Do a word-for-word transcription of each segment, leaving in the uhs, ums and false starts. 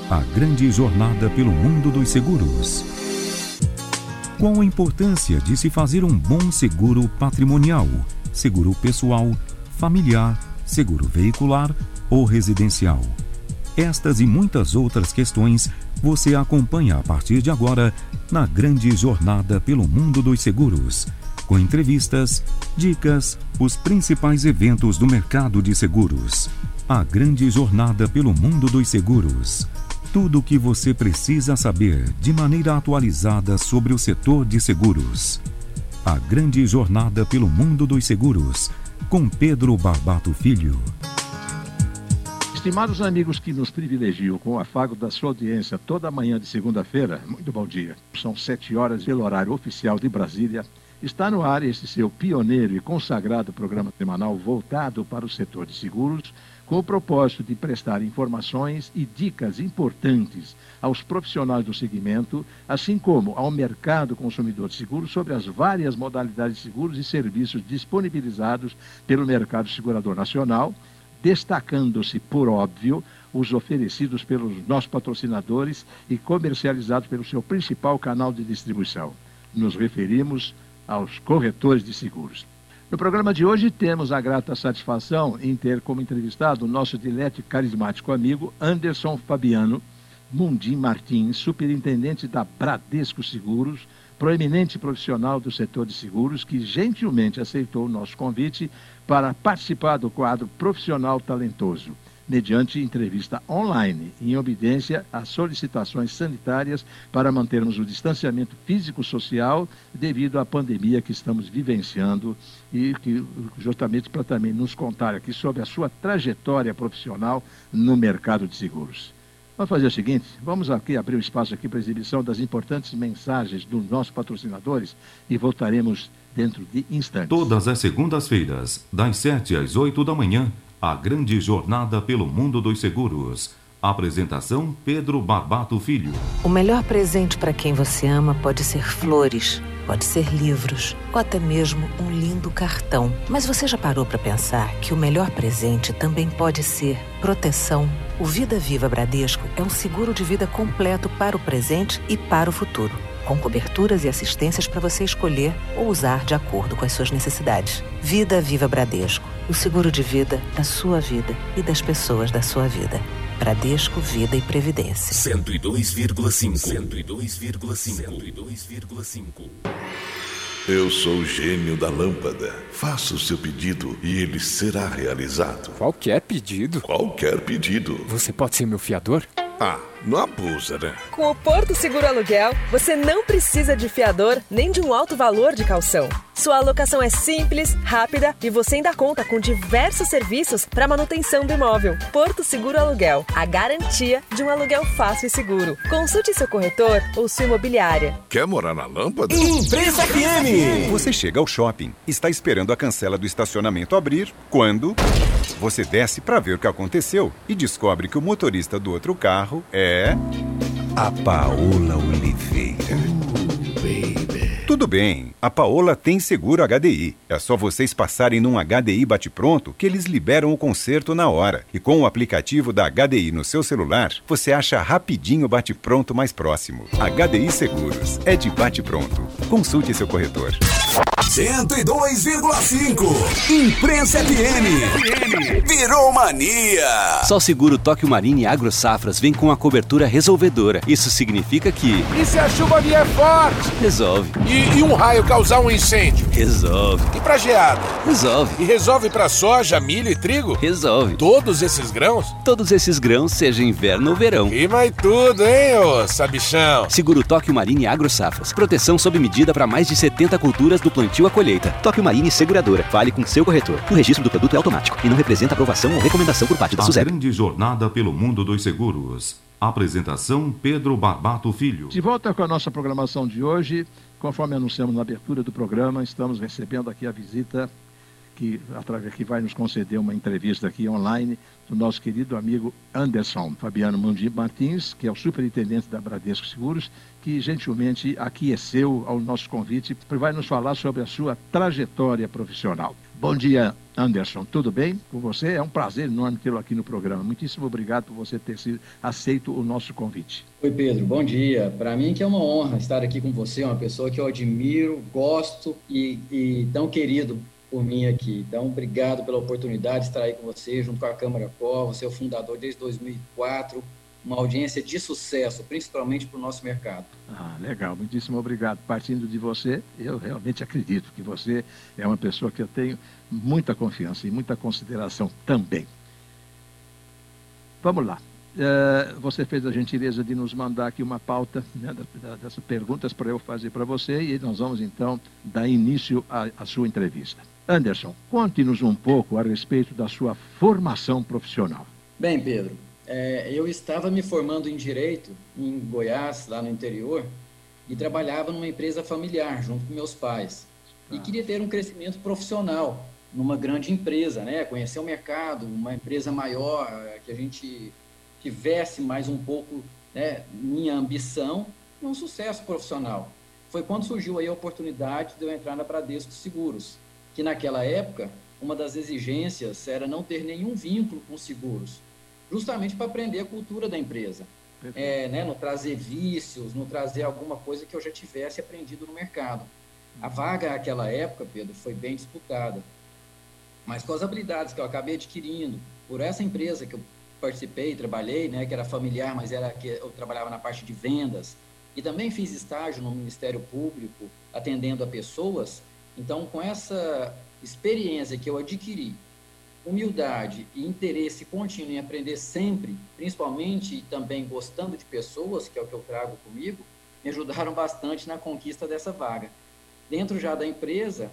A grande jornada pelo mundo dos seguros. Qual a importância de se fazer um bom seguro patrimonial, seguro pessoal, familiar, seguro veicular ou residencial? Estas e muitas outras questões você acompanha a partir de agora na grande jornada pelo mundo dos seguros, com entrevistas, dicas, os principais eventos do mercado de seguros. A grande jornada pelo mundo dos seguros. Tudo o que você precisa saber de maneira atualizada sobre o setor de seguros. A grande jornada pelo mundo dos seguros, com Pedro Barbato Filho. Estimados amigos que nos privilegiam com o afago da sua audiência toda manhã de segunda-feira, muito bom dia. São sete horas pelo horário oficial de Brasília. Está no ar esse seu pioneiro e consagrado programa semanal voltado para o setor de seguros, com o propósito de prestar informações e dicas importantes aos profissionais do segmento, assim como ao mercado consumidor de seguros sobre as várias modalidades de seguros e serviços disponibilizados pelo mercado segurador nacional, destacando-se, por óbvio, os oferecidos pelos nossos patrocinadores e comercializados pelo seu principal canal de distribuição. Nos referimos aos corretores de seguros. No programa de hoje temos a grata satisfação em ter como entrevistado o nosso dileto e carismático amigo Anderson Fabiano Mundim Martins, superintendente da Bradesco Seguros, proeminente profissional do setor de seguros, que gentilmente aceitou o nosso convite para participar do quadro Profissional Talentoso, mediante entrevista online, em obediência às solicitações sanitárias para mantermos o distanciamento físico-social devido à pandemia que estamos vivenciando e que justamente para também nos contar aqui sobre a sua trajetória profissional no mercado de seguros. Vamos fazer o seguinte, vamos aqui abrir um espaço aqui para a exibição das importantes mensagens dos nossos patrocinadores e voltaremos dentro de instantes. Todas as segundas-feiras, das sete às oito da manhã, a grande jornada pelo mundo dos seguros. Apresentação Pedro Barbato Filho. O melhor presente para quem você ama pode ser flores, pode ser livros ou até mesmo um lindo cartão. Mas você já parou para pensar que o melhor presente também pode ser proteção? O Vida Viva Bradesco é um seguro de vida completo para o presente e para o futuro, com coberturas e assistências para você escolher ou usar de acordo com as suas necessidades. Vida Viva Bradesco, o seguro de vida da sua vida e das pessoas da sua vida. Bradesco Vida e Previdência. cento e dois vírgula cinco. cento e dois vírgula cinco. cento e dois vírgula cinco. Eu sou o gênio da lâmpada. Faça o seu pedido e ele será realizado. Qualquer pedido? Qualquer pedido. Você pode ser meu fiador? Ah, não abusa, né? Com o Porto Seguro Aluguel, você não precisa de fiador nem de um alto valor de caução. Sua alocação é simples, rápida e você ainda conta com diversos serviços para manutenção do imóvel. Porto Seguro Aluguel, a garantia de um aluguel fácil e seguro. Consulte seu corretor ou sua imobiliária. Quer morar na lâmpada? Imprensa F M! Você chega ao shopping, está esperando a cancela do estacionamento abrir, quando você desce para ver o que aconteceu e descobre que o motorista do outro carro é a Paola Oliveira. Uh, baby. Tudo bem, a Paola tem seguro H D I. É só vocês passarem num H D I bate-pronto que eles liberam o conserto na hora. E com o aplicativo da H D I no seu celular, você acha rapidinho o bate-pronto mais próximo. H D I Seguros. É de bate-pronto. Consulte seu corretor. cento e dois vírgula cinco. Imprensa F M. Virou mania. Só o seguro Tóquio Marine Agro Safras vem com a cobertura resolvedora. Isso significa que... E se a chuva vier forte? Resolve. E, e um raio causar um incêndio? Resolve. E pra geada? Resolve. E resolve pra soja, milho e trigo? Resolve. Todos esses grãos? Todos esses grãos, seja inverno ou verão. E vai tudo, hein, ô sabichão? Seguro Tóquio Marine Agro Safras. Proteção sob medida para mais de setenta culturas do plantio à colheita. Tóquio Marine Seguradora. Fale com seu corretor. O registro do produto é automático e não representa aprovação ou recomendação por parte da SUSEP. A grande jornada pelo mundo dos seguros. Apresentação Pedro Barbato Filho. De volta com a nossa programação de hoje, conforme anunciamos na abertura do programa, estamos recebendo aqui a visita que, através, que vai nos conceder uma entrevista aqui online do nosso querido amigo Anderson Fabiano Mundim Martins, que é o superintendente da Bradesco Seguros, que gentilmente aqueceu ao nosso convite e vai nos falar sobre a sua trajetória profissional. Bom dia, Anderson, tudo bem com você? É um prazer enorme tê-lo aqui no programa. Muitíssimo obrigado por você ter sido aceito o nosso convite. Oi, Pedro, bom dia. Para mim que é uma honra estar aqui com você, uma pessoa que eu admiro, gosto e, e tão querido por mim aqui. Então, obrigado pela oportunidade de estar aí com você, junto com a Câmara Cor. Você é o fundador desde dois mil e quatro, uma audiência de sucesso, principalmente para o nosso mercado. Ah, legal, muitíssimo obrigado. Partindo de você, eu realmente acredito que você é uma pessoa que eu tenho muita confiança e muita consideração também. Vamos lá. Uh, você fez a gentileza de nos mandar aqui uma pauta, né, da, da, dessas perguntas para eu fazer para você e nós vamos então dar início à, à sua entrevista. Anderson, conte-nos um pouco a respeito da sua formação profissional. Bem, Pedro, é, eu estava me formando em Direito em Goiás, lá no interior, e trabalhava numa empresa familiar, junto com meus pais. Ah. E queria ter um crescimento profissional numa grande empresa, né? Conhecer o mercado, uma empresa maior, que a gente tivesse mais um pouco, né, minha ambição e um sucesso profissional. Foi quando surgiu aí a oportunidade de eu entrar na Bradesco Seguros, que naquela época, uma das exigências era não ter nenhum vínculo com seguros, justamente para aprender a cultura da empresa. É, né, não trazer vícios, não trazer alguma coisa que eu já tivesse aprendido no mercado. A vaga naquela época, Pedro, foi bem disputada. Mas com as habilidades que eu acabei adquirindo por essa empresa que eu participei, trabalhei, né, que era familiar, mas era que eu trabalhava na parte de vendas, e também fiz estágio no Ministério Público, atendendo a pessoas. Então, com essa experiência que eu adquiri, humildade e interesse contínuo em aprender sempre, principalmente e também gostando de pessoas, que é o que eu trago comigo, me ajudaram bastante na conquista dessa vaga. Dentro já da empresa,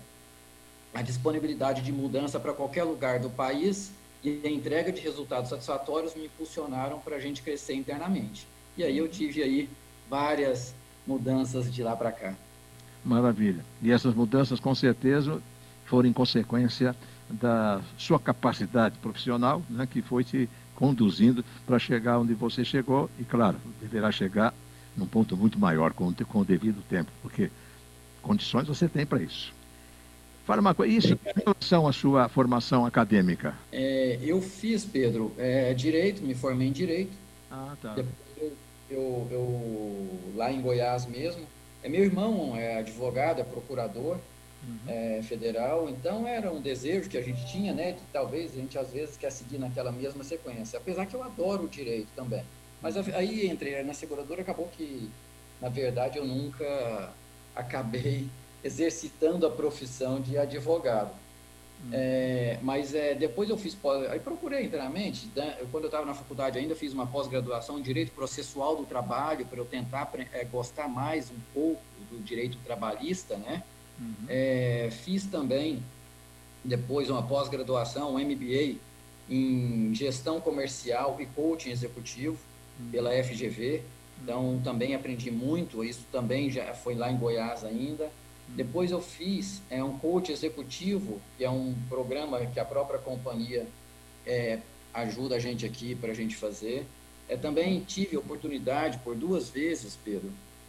a disponibilidade de mudança para qualquer lugar do país e a entrega de resultados satisfatórios me impulsionaram para a gente crescer internamente. E aí eu tive aí várias mudanças de lá para cá. Maravilha. E essas mudanças, com certeza, foram em consequência da sua capacidade profissional, né, que foi te conduzindo para chegar onde você chegou e, claro, deverá chegar num ponto muito maior com, com o devido tempo, porque condições você tem para isso. Fala uma coisa, isso em relação à sua formação acadêmica? É, eu fiz, Pedro, é, Direito, me formei em Direito. Ah, tá. Depois eu, eu, eu, lá em Goiás mesmo, é, meu irmão é advogado, é procurador, uhum. é, federal, então era um desejo que a gente tinha, né, de talvez a gente às vezes quer seguir naquela mesma sequência, apesar que eu adoro o Direito também. Mas aí entrei na seguradora, acabou que, na verdade, eu nunca acabei exercitando a profissão de advogado. Hum. É, mas é, depois eu fiz pós... Aí procurei internamente, né, eu, quando eu estava na faculdade ainda, fiz uma pós-graduação em Direito Processual do Trabalho, para eu tentar é, gostar mais um pouco do direito trabalhista, né? Uhum. É, fiz também, depois, uma pós-graduação, um M B A em Gestão Comercial e Coaching Executivo, uhum. pela F G V. Então, também aprendi muito, isso também já foi lá em Goiás ainda. Depois eu fiz é, um coach executivo, que é um programa que a própria companhia é, ajuda a gente aqui para a gente fazer. É, também tive a oportunidade, por duas vezes, Pedro,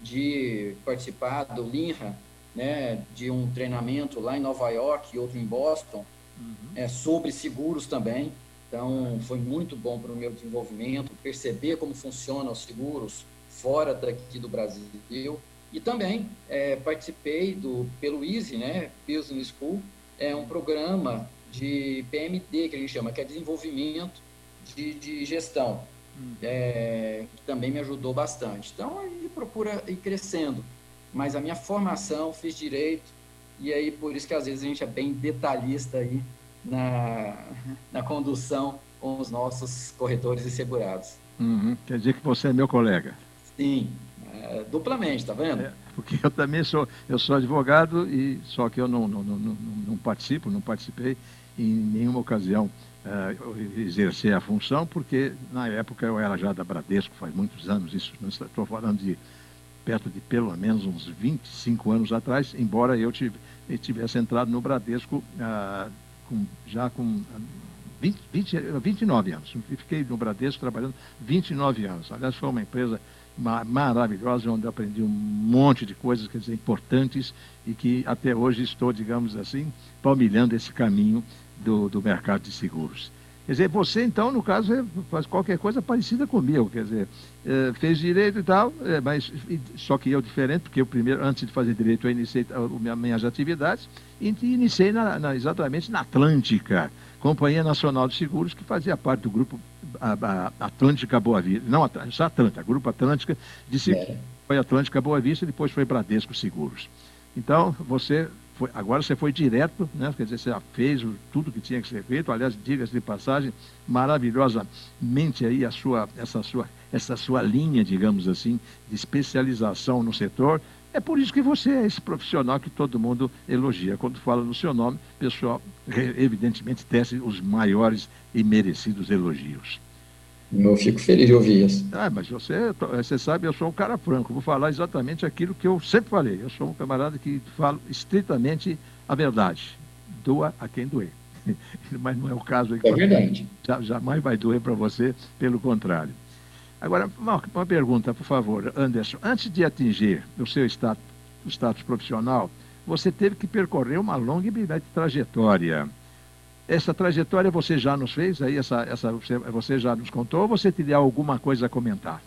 de participar do Linha, né, de um treinamento lá em Nova York e outro em Boston, uhum. é, sobre seguros também. Então, foi muito bom para o meu desenvolvimento, perceber como funcionam os seguros fora daqui do Brasil. E também é, participei do, pelo Easy, né, Business School, é um programa de P M D, que a gente chama, que é desenvolvimento de, de gestão, hum. é, que também me ajudou bastante. Então, a gente procura ir crescendo, mas a minha formação, fiz Direito, e aí por isso que às vezes a gente é bem detalhista aí na, na condução com os nossos corretores e segurados. Uhum. Quer dizer que você é meu colega? Sim. É, duplamente, tá vendo? É, porque eu também sou, eu sou advogado, e só que eu não, não, não, não, não participo, não participei em nenhuma ocasião uh, exercer a função, porque na época eu era já da Bradesco, faz muitos anos, isso, estou falando de perto de pelo menos uns vinte e cinco anos atrás, embora eu tivesse entrado no Bradesco uh, com, já com uh, vinte, vinte, vinte e nove anos. Fiquei no Bradesco trabalhando vinte e nove anos. Aliás, foi uma empresa ma- maravilhosa, onde eu aprendi um monte de coisas, quer dizer, importantes, e que até hoje estou, digamos assim, palmilhando esse caminho do, do mercado de seguros. Quer dizer, você, então, no caso, é, faz qualquer coisa parecida comigo, quer dizer, é, fez direito e tal, é, mas e, só que eu diferente, porque eu primeiro, antes de fazer direito, eu iniciei as minhas atividades, e iniciei na, na, exatamente na Atlântica, Companhia Nacional de Seguros, que fazia parte do grupo a, a, Atlântica Boa Vista, não, Atlântica, Atlântica, Grupo Atlântica de Seguros, é. Foi Atlântica Boa Vista e depois foi Bradesco Seguros. Então, você... Foi, agora você foi direto, né? Quer dizer, você já fez o, tudo que tinha que ser feito. Aliás, diga-se de passagem, maravilhosamente aí a sua, essa, sua, essa sua linha, digamos assim, de especialização no setor. É por isso que você é esse profissional que todo mundo elogia. Quando fala no seu nome, o pessoal, evidentemente, tece os maiores e merecidos elogios. Eu fico feliz de ouvir isso. Ah, mas você, você sabe, eu sou um cara franco, vou falar exatamente aquilo que eu sempre falei. Eu sou um camarada que falo estritamente a verdade. Doa a quem doer. Mas não é o caso aqui. É verdade. Jamais vai doer para você, pelo contrário. Agora, uma, uma pergunta, por favor, Anderson. Antes de atingir o seu status, o status profissional, você teve que percorrer uma longa e brilhante trajetória. Essa trajetória você já nos fez, aí essa, essa, você já nos contou, ou você teria alguma coisa a comentar?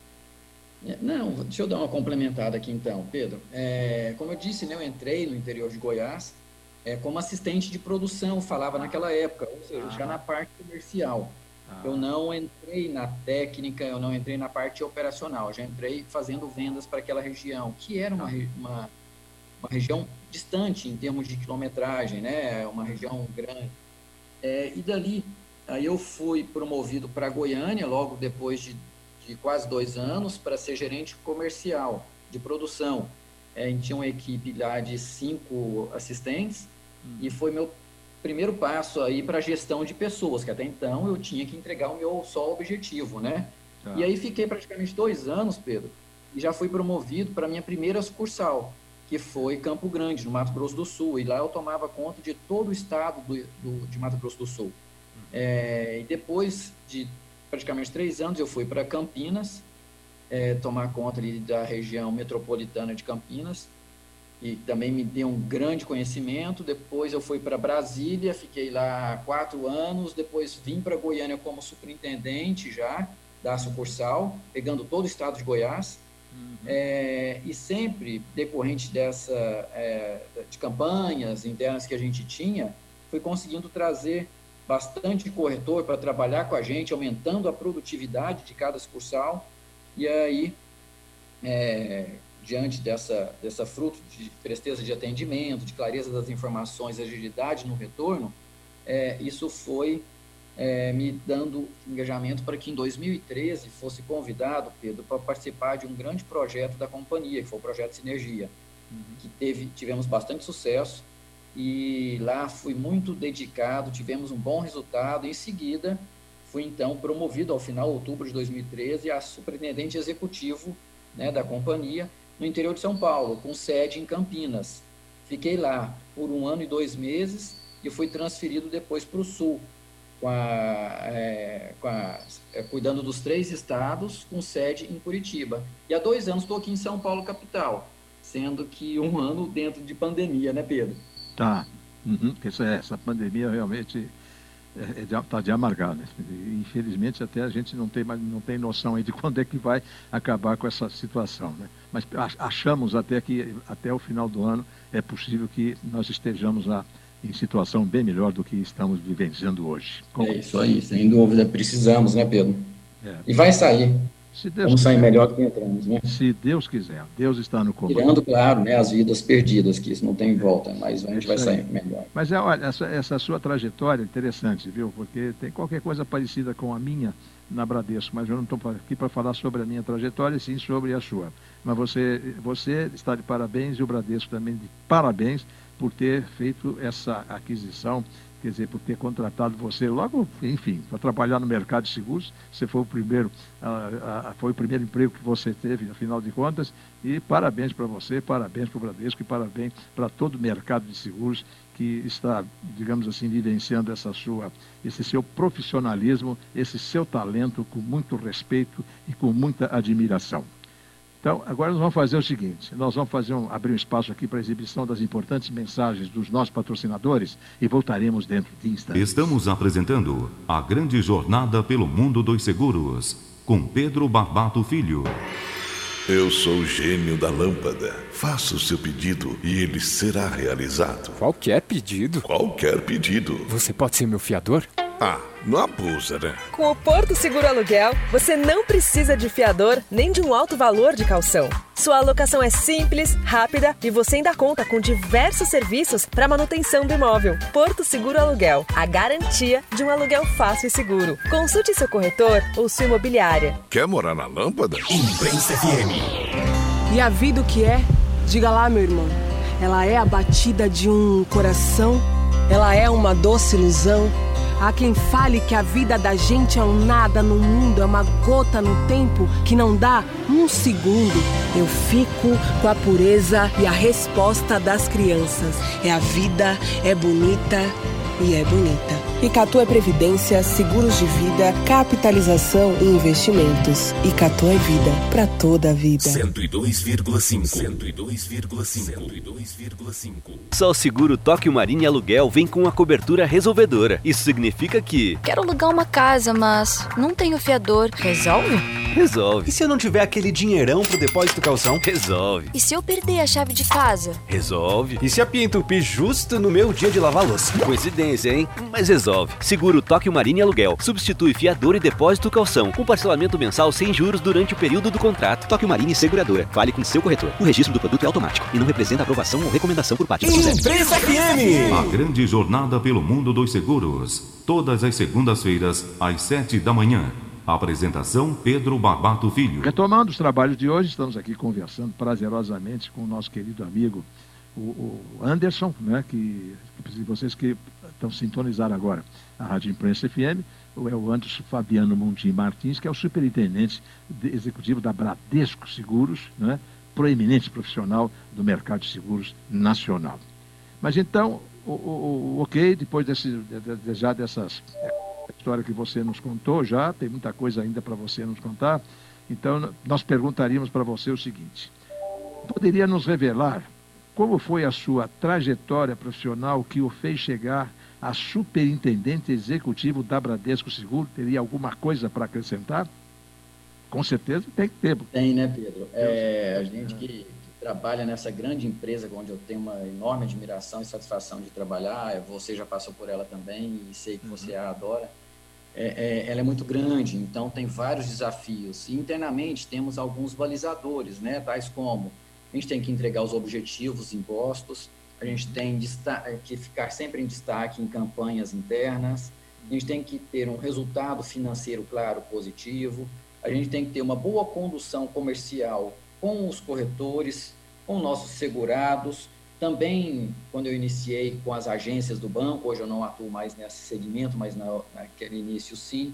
Não, deixa eu dar uma complementada aqui então, Pedro. É, como eu disse, né, eu entrei no interior de Goiás é, como assistente de produção, falava naquela época, ou seja, já na parte comercial. Eu não entrei na técnica, eu não entrei na parte operacional, já entrei fazendo vendas para aquela região, que era uma, uma, uma região distante em termos de quilometragem, né, uma região grande. É, e dali, aí eu fui promovido para Goiânia, logo depois de, de quase dois anos, para ser gerente comercial de produção. É, a gente tinha uma equipe lá de cinco assistentes, hum. e foi meu primeiro passo aí para a gestão de pessoas, que até então eu tinha que entregar o meu só objetivo, né? Tá. E aí fiquei praticamente dois anos, Pedro, e já fui promovido para a minha primeira sucursal, que foi Campo Grande, no Mato Grosso do Sul. E lá eu tomava conta de todo o estado do, do, de Mato Grosso do Sul. É, e depois de praticamente três anos, eu fui para Campinas, é, tomar conta ali da região metropolitana de Campinas, e também me deu um grande conhecimento. Depois eu fui para Brasília, fiquei lá quatro anos, depois vim para Goiânia como superintendente já da sucursal, pegando todo o estado de Goiás. Uhum. É, e sempre, decorrente dessa, é, de campanhas internas que a gente tinha, fui conseguindo trazer bastante corretor para trabalhar com a gente, aumentando a produtividade de cada sucursal. E aí, é, diante dessa, dessa fruto de presteza de atendimento, de clareza das informações, agilidade no retorno, é, isso foi É, me dando engajamento para que em dois mil e treze fosse convidado, Pedro, para participar de um grande projeto da companhia, que foi o Projeto Sinergia, uhum. que teve, tivemos bastante sucesso, e lá fui muito dedicado, tivemos um bom resultado. Em seguida, fui então promovido ao final de outubro de dois mil e treze a superintendente executivo, né, da companhia no interior de São Paulo, com sede em Campinas. Fiquei lá por um ano e dois meses e fui transferido depois para o Sul, Com a, é, com a, é, cuidando dos três estados, com sede em Curitiba. E há dois anos estou aqui em São Paulo, capital, sendo que um ano dentro de pandemia, né, Pedro? Tá. Uhum. Essa, essa pandemia realmente está é, é de, tá de amargar, né? Infelizmente, até a gente não tem, não tem noção aí de quando é que vai acabar com essa situação, né? Mas achamos até que até o final do ano é possível que nós estejamos lá em situação bem melhor do que estamos vivenciando hoje. Como... É isso aí, sem dúvida. Precisamos, né, Pedro? É. E vai sair. Se Deus Vamos quiser. sair melhor do que entramos, né? Se Deus quiser. Deus está no comando. Tirando, claro, né, as vidas perdidas, que isso não tem volta, mas a gente vai sair melhor. Mas, é, olha, essa, essa sua trajetória é interessante, viu? Porque tem qualquer coisa parecida com a minha na Bradesco, mas eu não estou aqui para falar sobre a minha trajetória, sim sobre a sua. Mas você, você está de parabéns, e o Bradesco também de parabéns por ter feito essa aquisição, quer dizer, por ter contratado você logo, enfim, para trabalhar no mercado de seguros. Você foi o primeiro, uh, uh, foi o primeiro emprego que você teve, afinal de contas, e parabéns para você, parabéns para o Bradesco e parabéns para todo o mercado de seguros, que está, digamos assim, vivenciando essa sua, esse seu profissionalismo, esse seu talento com muito respeito e com muita admiração. Então, agora nós vamos fazer o seguinte, nós vamos fazer um, abrir um espaço aqui para a exibição das importantes mensagens dos nossos patrocinadores e voltaremos dentro de instantes. Estamos apresentando a grande jornada pelo mundo dos seguros, com Pedro Barbato Filho. Eu sou o gênio da lâmpada. Faça o seu pedido e ele será realizado. Qualquer pedido? Qualquer pedido. Você pode ser meu fiador? Ah, não abusa, né? Com o Porto Seguro Aluguel, você não precisa de fiador nem de um alto valor de calção. Sua alocação é simples, rápida e você ainda conta com diversos serviços para manutenção do imóvel. Porto Seguro Aluguel, a garantia de um aluguel fácil e seguro. Consulte seu corretor ou sua imobiliária. Quer morar na lâmpada? Imprensa F M. E a vida o que é? Diga lá, meu irmão. Ela é a batida de um coração? Ela é uma doce ilusão? Há quem fale que a vida da gente é um nada no mundo, é uma gota no tempo que não dá um segundo. Eu fico com a pureza e a resposta das crianças. É a vida, é bonita e é bonita. Icatu é previdência, seguros de vida, capitalização e investimentos. Icatu é vida, pra toda a vida. cento e dois vírgula cinco. cento e dois vírgula cinco. cento e dois vírgula cinco. Só o seguro Tóquio Marine Aluguel vem com a cobertura resolvedora. Isso significa que... Quero alugar uma casa, mas não tenho fiador. Resolve? Resolve. E se eu não tiver aquele dinheirão pro depósito calção? Resolve. E se eu perder a chave de casa? Resolve. E se a pia entupir justo no meu dia de lavar louça? Coincidência, hein? Mas resolve. Seguro Tóquio Marine Aluguel. Substitui fiador e depósito calção. Com parcelamento mensal sem juros durante o período do contrato. Tóquio Marine Seguradora. Fale com seu corretor. O registro do produto é automático e não representa aprovação ou recomendação por parte do S U S E P. Imprensa F M. A grande jornada pelo mundo dos seguros. Todas as segundas-feiras, às sete da manhã. Apresentação Pedro Barbato Filho. Retomando os trabalhos de hoje, estamos aqui conversando prazerosamente com o nosso querido amigo, o, o Anderson, né, que, que vocês que estão sintonizados agora, a Rádio Imprensa F M, é o Anderson Fabiano Mundim Martins, que é o superintendente de, executivo da Bradesco Seguros, né, proeminente profissional do mercado de seguros nacional. Mas então, o, o, o ok, depois desse, de, de, já dessas... história que você nos contou já, tem muita coisa ainda para você nos contar, então nós perguntaríamos para você o seguinte: poderia nos revelar como foi a sua trajetória profissional que o fez chegar a superintendente executivo da Bradesco Seguro? Teria alguma coisa para acrescentar? Com certeza tem que ter. Tem, né, Pedro? É, a gente que, que trabalha nessa grande empresa, onde eu tenho uma enorme admiração e satisfação de trabalhar, você já passou por ela também e sei que você a adora. É, é, ela é muito grande, então tem vários desafios. E internamente temos alguns balizadores, né, tais como a gente tem que entregar os objetivos impostos, a gente tem que ficar sempre em destaque em campanhas internas, a gente tem que ter um resultado financeiro claro, positivo, a gente tem que ter uma boa condução comercial com os corretores, com nossos segurados. Também, quando eu iniciei com as agências do banco, hoje eu não atuo mais nesse segmento, mas na, naquele início sim,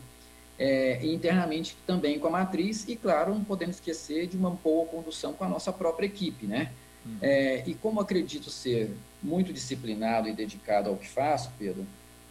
é, e internamente também com a matriz, e claro, não podemos esquecer de uma boa condução com a nossa própria equipe, né? Uhum. É, e como acredito ser muito disciplinado e dedicado ao que faço, Pedro,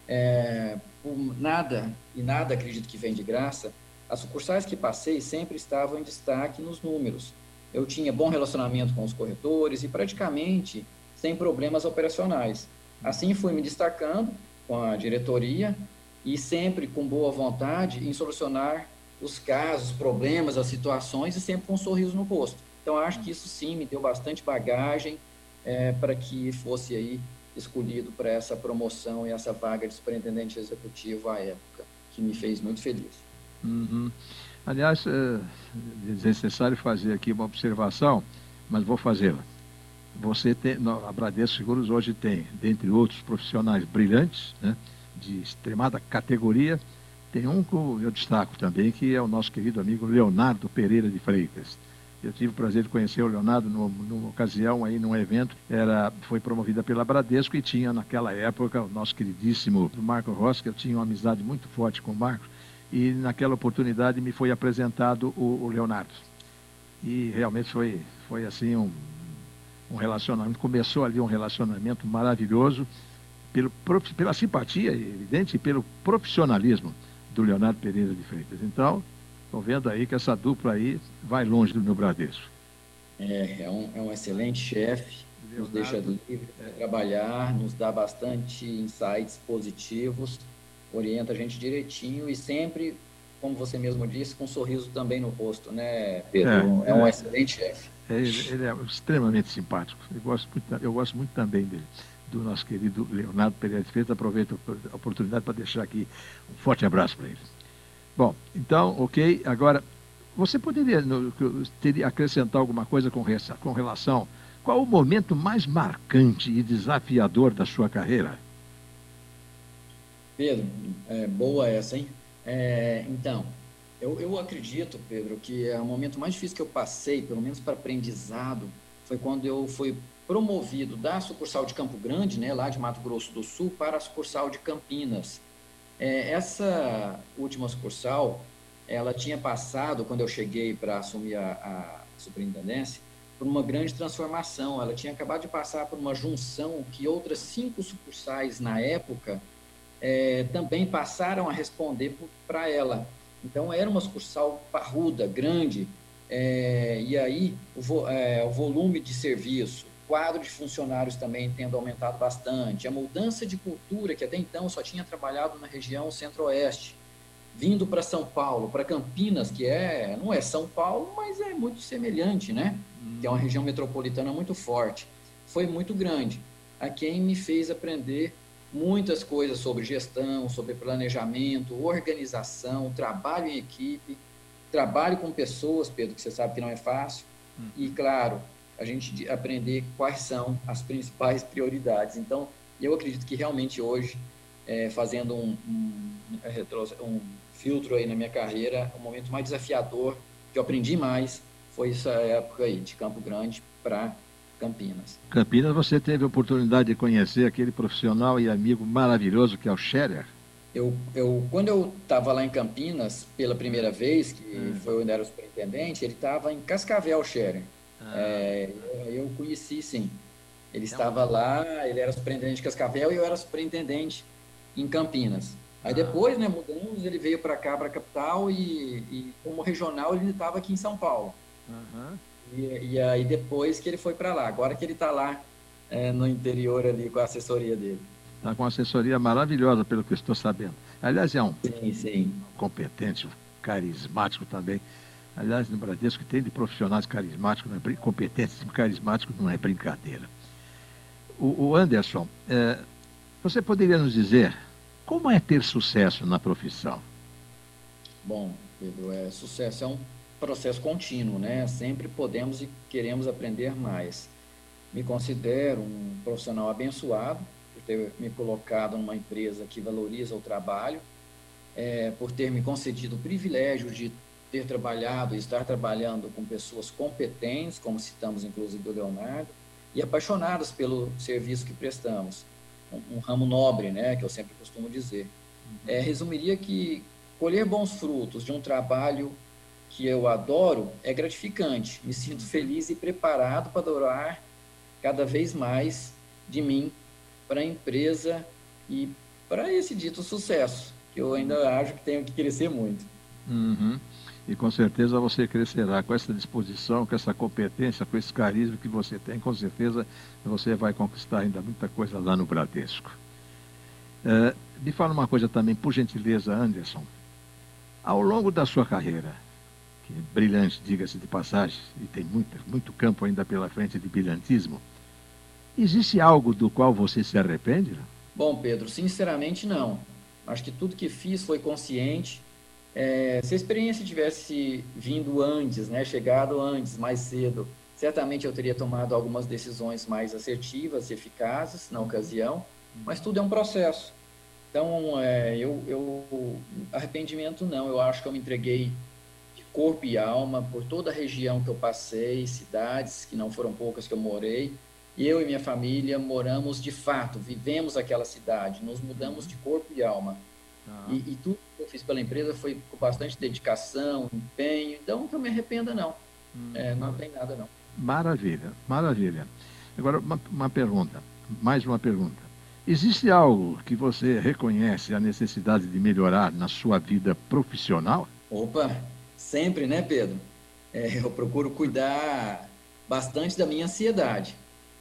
é, por nada, e nada acredito que vem de graça, as sucursais que passei sempre estavam em destaque nos números. Eu tinha bom relacionamento com os corretores e praticamente sem problemas operacionais. Assim fui me destacando com a diretoria e sempre com boa vontade em solucionar os casos, problemas, as situações e sempre com um sorriso no rosto. Então acho que isso sim me deu bastante bagagem é, para que fosse aí escolhido para essa promoção e essa vaga de superintendente executivo à época, que me fez muito feliz. Uhum. Aliás, é desnecessário fazer aqui uma observação, mas vou fazê-la. Você tem, a Bradesco Seguros hoje tem, dentre outros profissionais brilhantes, né, de extremada categoria, tem um que eu destaco também, que é o nosso querido amigo Leonardo Pereira de Freitas. Eu tive o prazer de conhecer o Leonardo numa, numa ocasião, aí, num evento, era, foi promovida pela Bradesco e tinha naquela época o nosso queridíssimo Marco Rossi, que eu tinha uma amizade muito forte com o Marco, e naquela oportunidade me foi apresentado o, o Leonardo. E realmente foi, foi assim um, um relacionamento, começou ali um relacionamento maravilhoso pelo, pela simpatia, evidente, e pelo profissionalismo do Leonardo Pereira de Freitas. Então, estou vendo aí que essa dupla aí vai longe do meu Bradesco. É, é um, é um excelente chefe, nos deixa livre para trabalhar, nos dá bastante insights positivos, orienta a gente direitinho e sempre, como você mesmo disse, com um sorriso também no rosto, né, Pedro? É, é um é, excelente chefe. É, ele, ele é extremamente simpático. Eu gosto muito, eu gosto muito também dele, do nosso querido Leonardo Pereira de Freitas. Aproveito a oportunidade para deixar aqui um forte abraço para ele. Bom, então, ok. Agora, você poderia no, teria, acrescentar alguma coisa com, com relação... Qual o momento mais marcante e desafiador da sua carreira? Pedro, é, boa essa, hein? É, então, eu, eu acredito, Pedro, que é o momento mais difícil que eu passei, pelo menos para aprendizado, foi quando eu fui promovido da sucursal de Campo Grande, né, lá de Mato Grosso do Sul, para a sucursal de Campinas. É, essa última sucursal, ela tinha passado, quando eu cheguei para assumir a, a superintendência, por uma grande transformação. Ela tinha acabado de passar por uma junção que outras cinco sucursais na época é, também passaram a responder para ela. Então, era uma sucursal parruda, grande, é, e aí o, vo, é, o volume de serviço, quadro de funcionários também tendo aumentado bastante, a mudança de cultura, que até então só tinha trabalhado na região centro-oeste, vindo para São Paulo, para Campinas, que é, não é São Paulo, mas é muito semelhante, né? Hum. Que é uma região metropolitana muito forte. Foi muito grande. A quem me fez aprender muitas coisas sobre gestão, sobre planejamento, organização, trabalho em equipe, trabalho com pessoas, Pedro, que você sabe que não é fácil. Hum. E, claro, a gente aprender quais são as principais prioridades. Então, eu acredito que realmente hoje, é, fazendo um, um, um filtro aí na minha carreira, o momento mais desafiador, que eu aprendi mais, foi essa época aí, de Campo Grande para Campinas. Campinas, você teve a oportunidade de conhecer aquele profissional e amigo maravilhoso que é o Scherer? Eu, eu, quando eu estava lá em Campinas, pela primeira vez, que hum. foi onde era o superintendente, ele estava em Cascavel, Scherer. Ah. É, eu, eu conheci, sim. Ele é estava um... lá, ele era superintendente de Cascavel e eu era superintendente em Campinas. Aí depois, né, mudamos, ele veio para cá, para a capital, e, e como regional ele estava aqui em São Paulo. Uhum. E, e aí depois que ele foi para lá, agora que ele está lá é, no interior ali com a assessoria dele. Está com uma assessoria maravilhosa, pelo que eu estou sabendo. Aliás, é um sim, sim. competente, carismático também. Aliás, no Bradesco tem de profissionais carismáticos, não é, competentes e carismáticos, não é brincadeira. O, o Anderson, é, você poderia nos dizer como é ter sucesso na profissão? Bom, Pedro, é, sucesso é um processo contínuo, né? Sempre podemos e queremos aprender mais. Me considero um profissional abençoado por ter me colocado numa empresa que valoriza o trabalho, é, por ter me concedido o privilégio de ter trabalhado e estar trabalhando com pessoas competentes, como citamos inclusive do Leonardo, e apaixonadas pelo serviço que prestamos. Um, um ramo nobre, né, que eu sempre costumo dizer. Uhum. É, resumiria que colher bons frutos de um trabalho que eu adoro é gratificante. Me sinto feliz e preparado para doar cada vez mais de mim para a empresa e para esse dito sucesso, que eu ainda acho que tenho que crescer muito. Uhum. E com certeza você crescerá com essa disposição, com essa competência, com esse carisma que você tem. Com certeza você vai conquistar ainda muita coisa lá no Bradesco. É, me fala uma coisa também, por gentileza, Anderson. Ao longo da sua carreira, que é brilhante, diga-se de passagem, e tem muito, muito campo ainda pela frente de brilhantismo, existe algo do qual você se arrepende? Bom, Pedro, sinceramente não. Acho que tudo que fiz foi consciente. É, se a experiência tivesse vindo antes, né, chegado antes, mais cedo, certamente eu teria tomado algumas decisões mais assertivas e eficazes na ocasião, mas tudo é um processo. Então, é, eu, eu, arrependimento não, eu acho que eu me entreguei de corpo e alma por toda a região que eu passei, cidades que não foram poucas que eu morei, e eu e minha família moramos de fato, vivemos aquela cidade, nos mudamos de corpo e alma. Ah. E, e tudo que eu fiz pela empresa foi com bastante dedicação, empenho, então que eu me arrependa não, hum, é, não tem nada não. Maravilha, maravilha. Agora uma, uma pergunta, mais uma pergunta. Existe algo que você reconhece a necessidade de melhorar na sua vida profissional? Opa, sempre, né, Pedro? É, eu procuro cuidar bastante da minha ansiedade,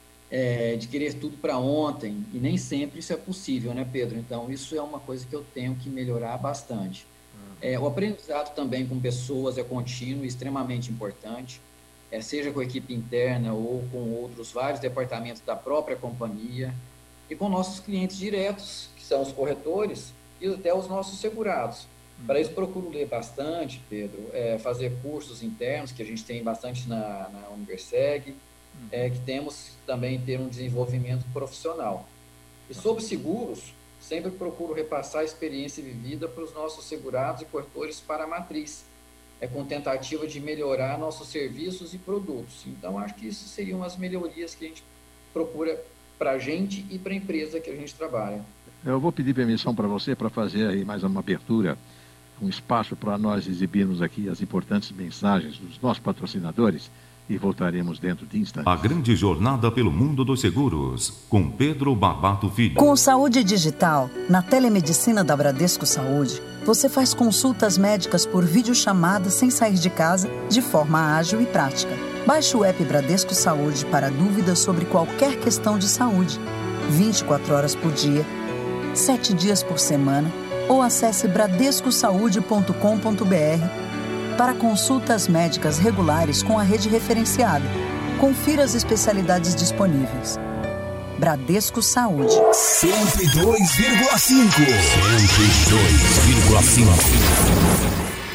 é, de querer tudo para ontem, e nem sempre isso é possível, né, Pedro? Então, isso é uma coisa que eu tenho que melhorar bastante. É, o aprendizado também com pessoas é contínuo e extremamente importante, é, seja com a equipe interna ou com outros vários departamentos da própria companhia, e com nossos clientes diretos, que são os corretores, e até os nossos segurados. Para isso, procuro ler bastante, Pedro, é, fazer cursos internos, que a gente tem bastante na, na Universeg, é, que temos também ter um desenvolvimento profissional. E sobre seguros, sempre procuro repassar a experiência vivida para os nossos segurados e corretores para a matriz, é, com tentativa de melhorar nossos serviços e produtos. Então, acho que isso seriam as melhorias que a gente procura para a gente e para a empresa que a gente trabalha. Eu vou pedir permissão para você para fazer aí mais uma abertura, um espaço para nós exibirmos aqui as importantes mensagens dos nossos patrocinadores e voltaremos dentro de instantes. A grande jornada pelo mundo dos seguros, com Pedro Barbato Filho. Com o Saúde Digital, na telemedicina da Bradesco Saúde, você faz consultas médicas por videochamada sem sair de casa, de forma ágil e prática. Baixe o app Bradesco Saúde para dúvidas sobre qualquer questão de saúde. vinte e quatro horas por dia, sete dias por semana, ou acesse bradesco saúde ponto com ponto b r para consultas médicas regulares com a rede referenciada. Confira as especialidades disponíveis. Bradesco Saúde. cento e dois vírgula cinco. cento e dois vírgula cinco.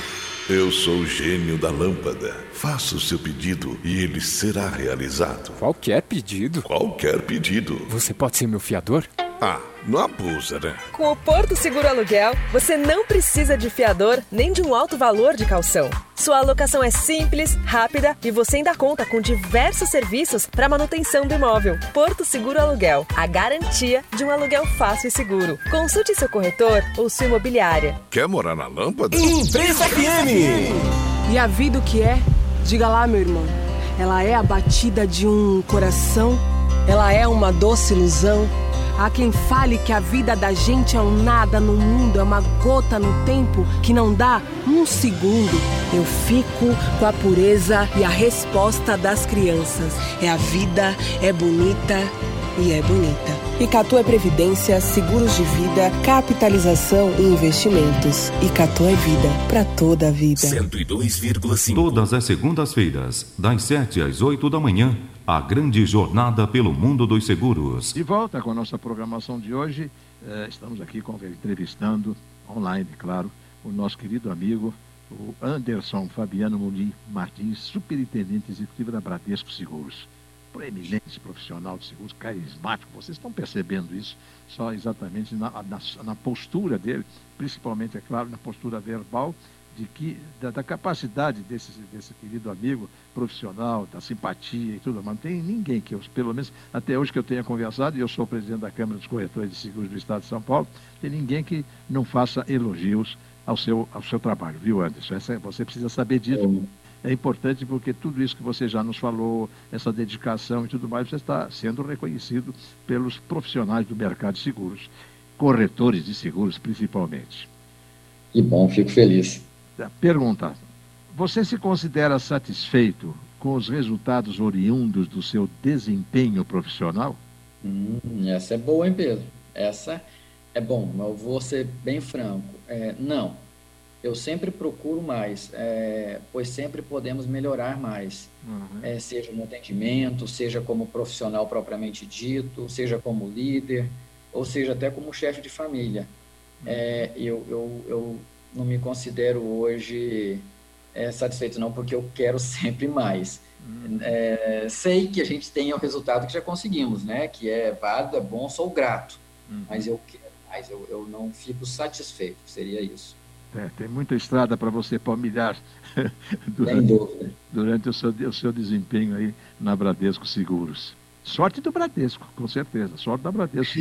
Eu sou o gênio da lâmpada. Faça o seu pedido e ele será realizado. Qualquer pedido? Qualquer pedido. Você pode ser meu fiador? Ah, não abusa, né? Com o Porto Seguro Aluguel, você não precisa de fiador nem de um alto valor de caução. Sua alocação é simples, rápida e você ainda conta com diversos serviços para manutenção do imóvel. Porto Seguro Aluguel, a garantia de um aluguel fácil e seguro. Consulte seu corretor ou sua imobiliária. Quer morar na lâmpada? Imprensa F M! E a vida o que é? Diga lá, meu irmão. Ela é a batida de um coração, ela é uma doce ilusão. Há quem fale que a vida da gente é um nada no mundo, é uma gota no tempo que não dá um segundo. Eu fico com a pureza e a resposta das crianças. É a vida, é bonita e é bonita. Icatu é Previdência, Seguros de Vida, Capitalização e Investimentos. Icatu é vida, para toda a vida. cento e dois vírgula cinco. Todas as segundas-feiras, das sete às oito da manhã, a grande jornada pelo mundo dos seguros. De volta com a nossa programação de hoje, eh, estamos aqui com, entrevistando, online, claro, o nosso querido amigo, o Anderson Fabiano Muli Martins, superintendente executivo da Bradesco Seguros. Proeminente profissional de seguros, carismático, vocês estão percebendo isso só exatamente na, na, na postura dele, principalmente, é claro, na postura verbal, de que, da, da capacidade desse, desse querido amigo profissional, da simpatia e tudo, mas não tem ninguém que eu, pelo menos até hoje que eu tenha conversado, e eu sou presidente da Câmara dos Corretores de Seguros do Estado de São Paulo, tem ninguém que não faça elogios ao seu, ao seu trabalho, viu, Anderson? Essa, você precisa saber disso. É importante porque tudo isso que você já nos falou, essa dedicação e tudo mais, você está sendo reconhecido pelos profissionais do mercado de seguros, corretores de seguros principalmente. Que bom, fico feliz. Pergunta, você se considera satisfeito com os resultados oriundos do seu desempenho profissional? Hum, essa é boa, hein, Pedro? Essa é bom, mas eu vou ser bem franco. É, não. Eu sempre procuro mais, é, pois sempre podemos melhorar mais, uhum. é, seja no atendimento, seja como profissional propriamente dito, seja como líder, ou seja até como chefe de família. Uhum. É, eu, eu, eu não me considero hoje é, satisfeito não, porque eu quero sempre mais. Uhum. É, sei que a gente tem o resultado que já conseguimos, né? Que é válido, é bom, sou grato, uhum. mas eu quero mais, eu, eu não fico satisfeito, seria isso. É, tem muita estrada para você palmilhar durante, durante o, seu, o seu desempenho aí na Bradesco Seguros. Sorte do Bradesco, com certeza. Sorte da Bradesco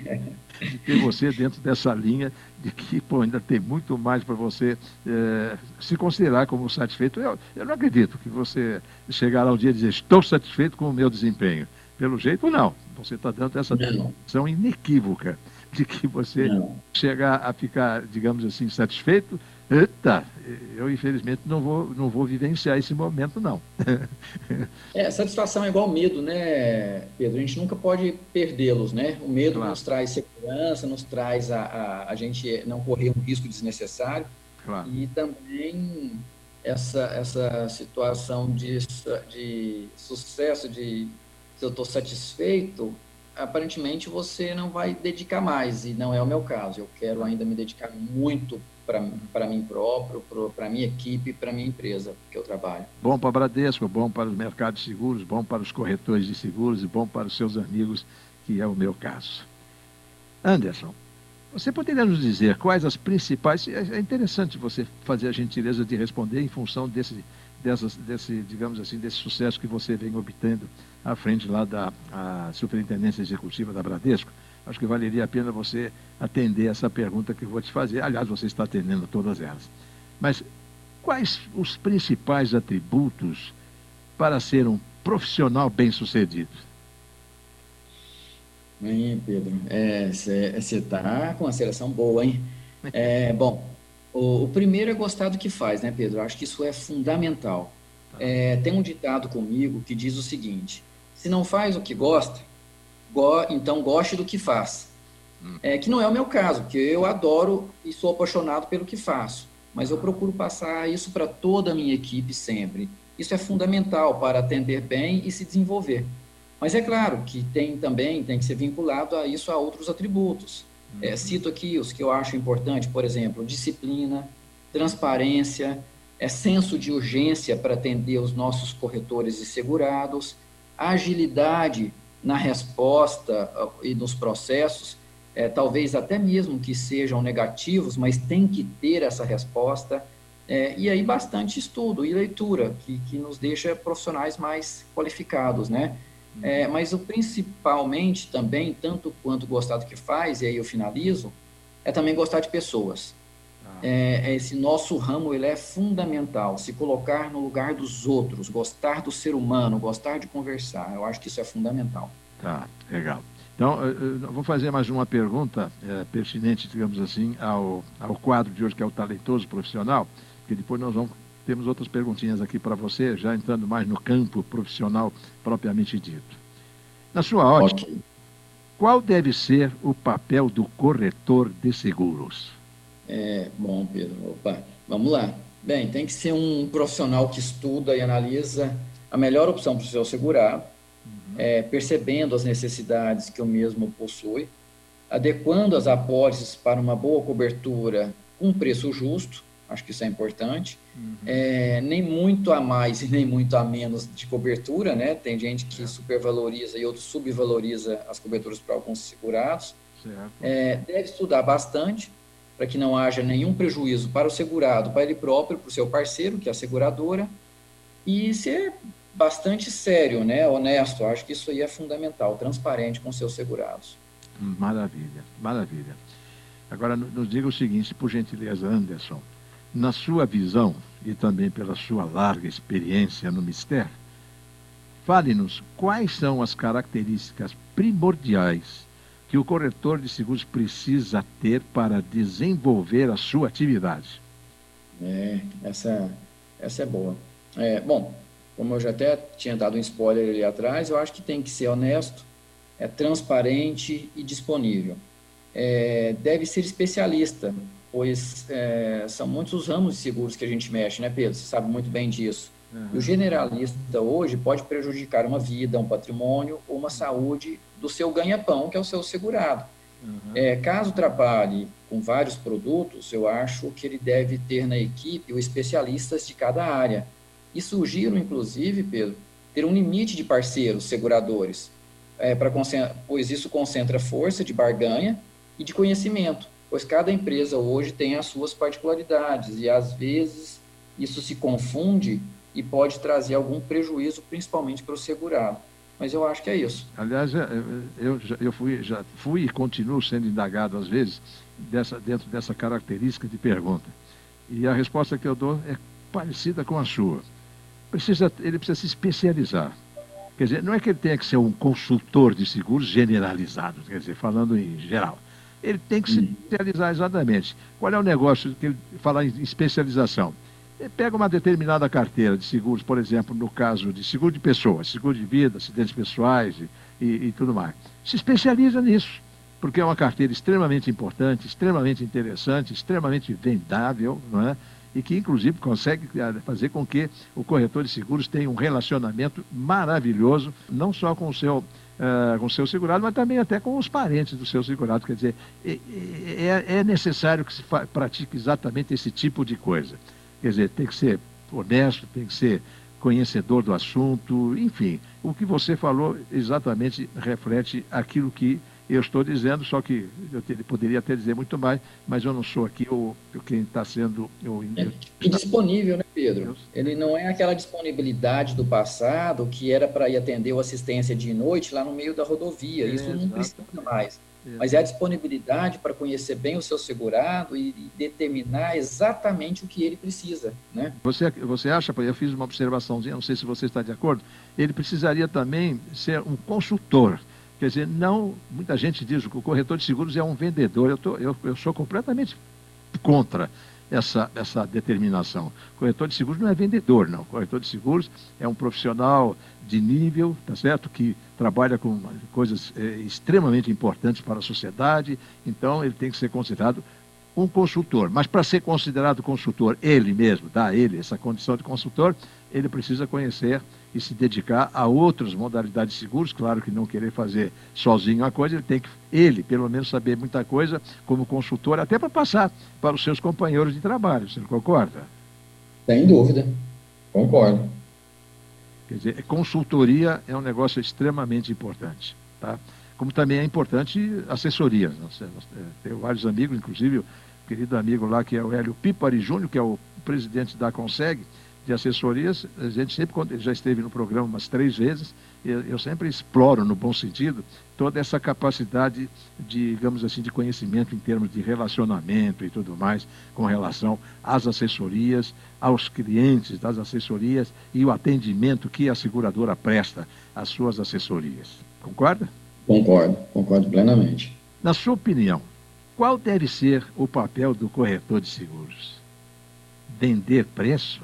de ter você dentro dessa linha de que pô, ainda tem muito mais para você é, se considerar como satisfeito. Eu, eu não acredito que você chegará um dia e dizer estou satisfeito com o meu desempenho. Pelo jeito, não. Você está dando essa demonstração inequívoca de que você não. Chega a ficar, digamos assim, satisfeito. Eita, eu infelizmente não vou, não vou vivenciar esse momento, não. É, satisfação é igual medo, né, Pedro? A gente nunca pode perdê-los, né? O medo claro. Nos traz segurança, nos traz a, a, a gente não correr um risco desnecessário. Claro. E também essa, essa situação de, de sucesso, de se eu estou satisfeito, aparentemente você não vai dedicar mais, e não é o meu caso. Eu quero ainda me dedicar muito para mim próprio, para a minha equipe, para a minha empresa que eu trabalho. Bom para a Bradesco, bom para os mercados de seguros, bom para os corretores de seguros e bom para os seus amigos, que é o meu caso. Anderson, você poderia nos dizer quais as principais... É interessante você fazer a gentileza de responder em função desse, dessas, desse, digamos assim, desse sucesso que você vem obtendo à frente lá da a Superintendência Executiva da Bradesco. Acho que valeria a pena você atender essa pergunta que eu vou te fazer. Aliás, você está atendendo todas elas. Mas quais os principais atributos para ser um profissional bem-sucedido? Bem, Pedro, você é, está com uma seleção boa, hein? É, bom, o, o primeiro é gostar do que faz, né, Pedro? Acho que isso é fundamental. É, tem um ditado comigo que diz o seguinte: se não faz o que gosta, go, então goste do que faz. Hum. É, que não é o meu caso, porque eu adoro e sou apaixonado pelo que faço, mas eu procuro passar isso para toda a minha equipe sempre. Isso é fundamental para atender bem e se desenvolver. Mas é claro que tem também, tem que ser vinculado a isso a outros atributos. Uhum. É, cito aqui os que eu acho importante, por exemplo, disciplina, transparência, é, senso de urgência para atender os nossos corretores e segurados, agilidade na resposta e nos processos, é, talvez até mesmo que sejam negativos, mas tem que ter essa resposta, é, e aí bastante estudo e leitura, que, que nos deixa profissionais mais qualificados, né? É, mas o principalmente também, tanto quanto gostar do que faz, e aí eu finalizo, é também gostar de pessoas. Ah. É, esse nosso ramo, ele é fundamental, se colocar no lugar dos outros, gostar do ser humano, gostar de conversar, eu acho que isso é fundamental. Tá, legal. Então, eu vou fazer mais uma pergunta é, pertinente, digamos assim, ao, ao quadro de hoje, que é o Talentoso Profissional, porque depois nós vamos... Temos outras perguntinhas aqui para você, já entrando mais no campo profissional propriamente dito. Na sua ótica, okay. Qual deve ser o papel do corretor de seguros? É, bom, Pedro, opa, vamos lá. Bem, tem que ser um profissional que estuda e analisa a melhor opção para o seu segurado, uhum. é, percebendo as necessidades que o mesmo possui, adequando as apólices para uma boa cobertura com preço justo. Acho que isso é importante. Uhum. É, nem muito a mais e nem muito a menos de cobertura, né? Tem gente que supervaloriza e outros subvaloriza as coberturas para alguns segurados. É, deve estudar bastante para que não haja nenhum prejuízo para o segurado, para ele próprio, para o seu parceiro, que é a seguradora, e ser bastante sério, né? Honesto. Acho que isso aí é fundamental, transparente com seus segurados. Maravilha, maravilha. Agora, nos diga o seguinte, por gentileza, Anderson. Na sua visão, e também pela sua larga experiência no mistério, fale-nos quais são as características primordiais que o corretor de seguros precisa ter para desenvolver a sua atividade. É, essa, essa é boa. É, bom, como eu já até tinha dado um spoiler ali atrás, eu acho que tem que ser honesto, é transparente e disponível. É, deve ser especialista, pois é, são muitos os ramos de seguros que a gente mexe, né, Pedro? Você sabe muito bem disso. Uhum. E o generalista hoje pode prejudicar uma vida, um patrimônio ou uma saúde do seu ganha-pão, que é o seu segurado. Uhum. É, caso trabalhe com vários produtos, eu acho que ele deve ter na equipe os especialistas de cada área. E sugiro, inclusive, Pedro, ter um limite de parceiros seguradores, é, pra, pois isso concentra força de barganha e de conhecimento, pois cada empresa hoje tem as suas particularidades e, às vezes, isso se confunde e pode trazer algum prejuízo, principalmente para o segurado. Mas eu acho que é isso. Aliás, eu, eu fui, já fui e continuo sendo indagado, às vezes, dessa, dentro dessa característica de pergunta. E a resposta que eu dou é parecida com a sua. Precisa, ele precisa se especializar. Quer dizer, não é que ele tenha que ser um consultor de seguros generalizado, quer dizer, falando em geral. Ele tem que se especializar exatamente. Qual é o negócio que ele fala em especialização? Ele pega uma determinada carteira de seguros, por exemplo, no caso de seguro de pessoas, seguro de vida, acidentes pessoais e, e, e tudo mais. Se especializa nisso, porque é uma carteira extremamente importante, extremamente interessante, extremamente vendável, não é? E que, inclusive, consegue fazer com que o corretor de seguros tenha um relacionamento maravilhoso, não só com o seu, uh, com o seu segurado, mas também até com os parentes do seu segurado. Quer dizer, é, é necessário que se pratique exatamente esse tipo de coisa. Quer dizer, tem que ser honesto, tem que ser conhecedor do assunto, enfim. O que você falou exatamente reflete aquilo que eu estou dizendo, só que eu te, poderia até dizer muito mais, mas eu não sou aqui o, o quem está sendo... O, é, e disponível, né, Pedro? Ele não é aquela disponibilidade do passado que era para ir atender o assistência de noite lá no meio da rodovia. Isso é, não precisa mais. É. Mas é a disponibilidade para conhecer bem o seu segurado e, e determinar exatamente o que ele precisa, né? Você, você acha, eu fiz uma observaçãozinha, não sei se você está de acordo, ele precisaria também ser um consultor. Quer dizer, não, muita gente diz que o corretor de seguros é um vendedor. Eu, tô, eu, eu sou completamente contra essa, essa determinação. O corretor de seguros não é vendedor, não. O corretor de seguros é um profissional de nível, tá certo? Que trabalha com coisas é, extremamente importantes para a sociedade. Então, ele tem que ser considerado um consultor. Mas para ser considerado consultor, ele mesmo, dá a ele essa condição de consultor, ele precisa conhecer e se dedicar a outras modalidades de seguros, claro que não querer fazer sozinho a coisa, ele tem que, ele, pelo menos, saber muita coisa como consultor, até para passar para os seus companheiros de trabalho, você não concorda? Sem dúvida, concordo. Quer dizer, consultoria é um negócio extremamente importante, tá? Como também é importante assessoria. Tenho vários amigos, inclusive o querido amigo lá, que é o Hélio Pipari Júnior, que é o presidente da Conseg, de assessorias. A gente sempre, quando ele já esteve no programa umas três vezes, eu, eu sempre exploro, no bom sentido, toda essa capacidade de, digamos assim, de conhecimento em termos de relacionamento e tudo mais, com relação às assessorias, aos clientes das assessorias e o atendimento que a seguradora presta às suas assessorias. Concorda? Concordo, concordo plenamente. Na sua opinião, qual deve ser o papel do corretor de seguros? Vender preço?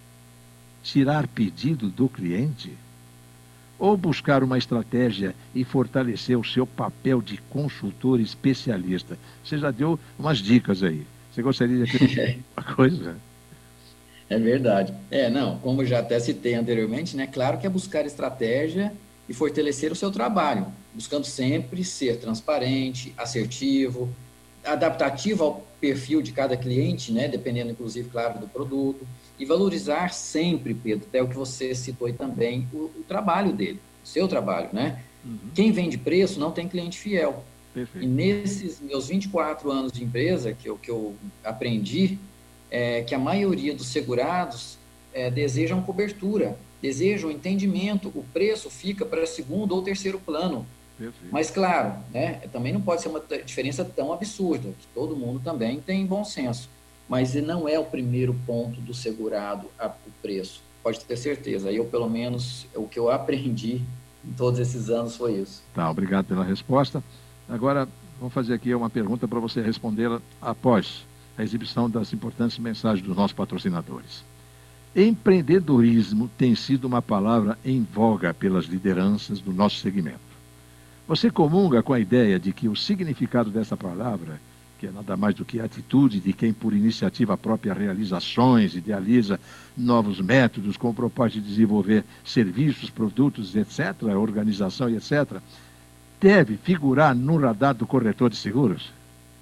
Tirar pedido do cliente? Ou buscar uma estratégia e fortalecer o seu papel de consultor especialista? Você já deu umas dicas aí. Você gostaria de ter uma coisa? É verdade. É, não, como já até citei anteriormente, né? Claro que é buscar estratégia e fortalecer o seu trabalho, buscando sempre ser transparente, assertivo, adaptativo ao perfil de cada cliente, né? Dependendo, inclusive, claro, do produto. E valorizar sempre, Pedro, até o que você citou aí também, o, o trabalho dele, o seu trabalho, né? Uhum. Quem vende preço não tem cliente fiel. Perfeito. E nesses meus vinte e quatro anos de empresa, que eu, que eu aprendi, é, que a maioria dos segurados é, desejam cobertura, desejam entendimento, o preço fica para segundo ou terceiro plano. Perfeito. Mas, claro, né, também não pode ser uma diferença tão absurda, que todo mundo também tem bom senso. Mas não é o primeiro ponto do segurado a, o preço, pode ter certeza. Eu, pelo menos, o que eu aprendi em todos esses anos foi isso. Tá, obrigado pela resposta. Agora, vamos fazer aqui uma pergunta para você respondê-la após a exibição das importantes mensagens dos nossos patrocinadores. Empreendedorismo tem sido uma palavra em voga pelas lideranças do nosso segmento. Você comunga com a ideia de que o significado dessa palavra, que é nada mais do que a atitude de quem, por iniciativa própria, realiza ações, idealiza novos métodos com o propósito de desenvolver serviços, produtos, etcétera, organização e etcétera, deve figurar no radar do corretor de seguros?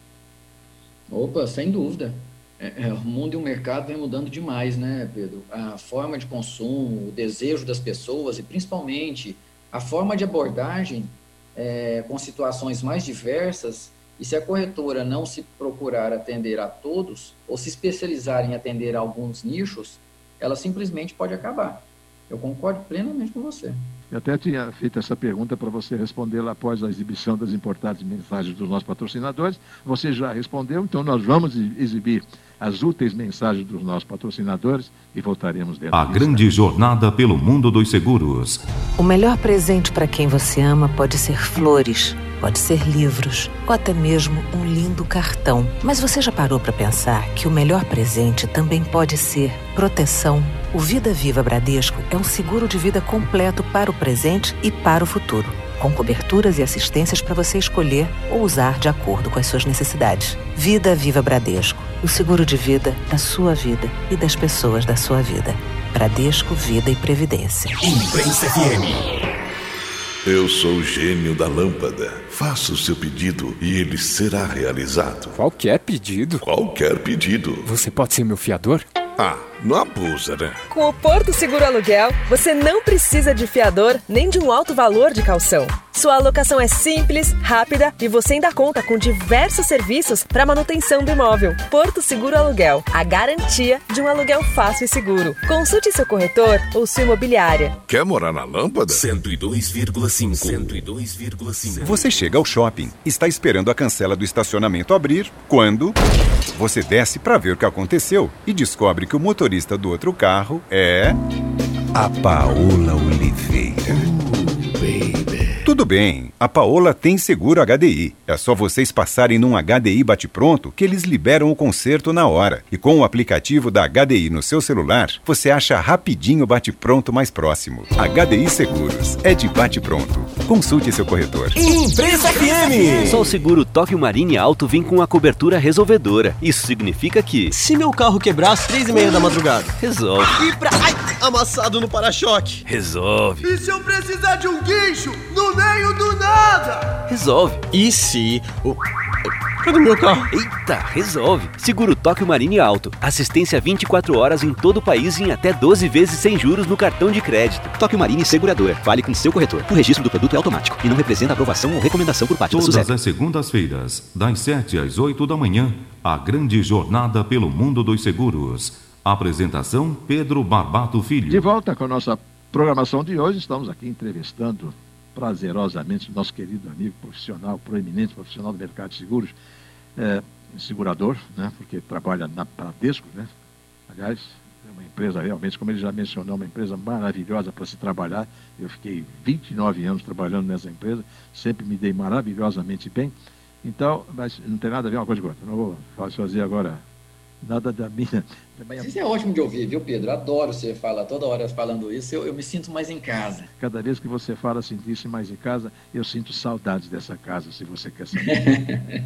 Opa, sem dúvida. É, é, o mundo e o mercado vem mudando demais, né, Pedro? A forma de consumo, o desejo das pessoas e, principalmente, a forma de abordagem é, com situações mais diversas. E se a corretora não se procurar atender a todos, ou se especializar em atender a alguns nichos, ela simplesmente pode acabar. Eu concordo plenamente com você. Eu até tinha feito essa pergunta para você responder lá após a exibição das importantes mensagens dos nossos patrocinadores. Você já respondeu, então nós vamos exibir as úteis mensagens dos nossos patrocinadores e voltaremos dentro A disso. grande jornada pelo mundo dos seguros. O melhor presente para quem você ama pode ser flores, pode ser livros ou até mesmo um lindo cartão. Mas você já parou para pensar que o melhor presente também pode ser proteção? O Vida Viva Bradesco é um seguro de vida completo para o presente e para o futuro, com coberturas e assistências para você escolher ou usar de acordo com as suas necessidades. Vida Viva Bradesco, o seguro de vida da sua vida e das pessoas da sua vida. Bradesco Vida e Previdência. Imprensa F M. Eu sou o gênio da lâmpada. Faça o seu pedido e ele será realizado. Qualquer pedido? Qualquer pedido. Você pode ser meu fiador? Ah, não abusa, né? Com o Porto Seguro Aluguel, você não precisa de fiador nem de um alto valor de caução. Sua alocação é simples, rápida e você ainda conta com diversos serviços para manutenção do imóvel. Porto Seguro Aluguel, a garantia de um aluguel fácil e seguro. Consulte seu corretor ou sua imobiliária. Quer morar na lâmpada? cento e dois vírgula cinco. cento e dois vírgula cinco. Você chega ao shopping, está esperando a cancela do estacionamento abrir, quando você desce para ver o que aconteceu e descobre que o motorista do outro carro é a Paola Oliveira. Uh, baby. Tudo bem, a Paola tem seguro H D I. É só vocês passarem num H D I bate-pronto que eles liberam o conserto na hora. E com o aplicativo da H D I no seu celular, você acha rapidinho o bate-pronto mais próximo. H D I Seguros é de bate-pronto. Consulte seu corretor. Imprensa F M. Só o seguro Tóquio Marine Alto vem com a cobertura resolvedora. Isso significa que... Se meu carro quebrar às três e meia da madrugada? Resolve. E pra... Ai, amassado no para-choque? Resolve. E se eu precisar de um guincho no meio do nada? Resolve. E se... O... Cadê meu carro? Eita, resolve. Seguro Tóquio Marine Alto. Assistência vinte e quatro horas em todo o país em até doze vezes sem juros no cartão de crédito. Tóquio Marine Segurador. Fale com seu corretor. O registro do produto é automático e não representa aprovação ou recomendação por parte da Todas SUSEP. as segundas-feiras, das sete às oito da manhã, a grande jornada pelo mundo dos seguros. Apresentação Pedro Barbato Filho. De volta com a nossa programação de hoje, estamos aqui entrevistando prazerosamente nosso querido amigo profissional, proeminente profissional do mercado de seguros, é, segurador, né, porque trabalha na Bradesco, né? Aliás, é uma empresa realmente, como ele já mencionou, uma empresa maravilhosa para se trabalhar. Eu fiquei vinte e nove anos trabalhando nessa empresa, sempre me dei maravilhosamente bem. Então, mas não tem nada a ver uma coisa com outra. Não vou fazer agora nada da minha... Da minha... Isso é ótimo de ouvir, viu, Pedro? Adoro você falar toda hora falando isso. Eu, eu me sinto mais em casa. Cada vez que você fala sentir-se mais em casa, eu sinto saudades dessa casa, se você quer saber.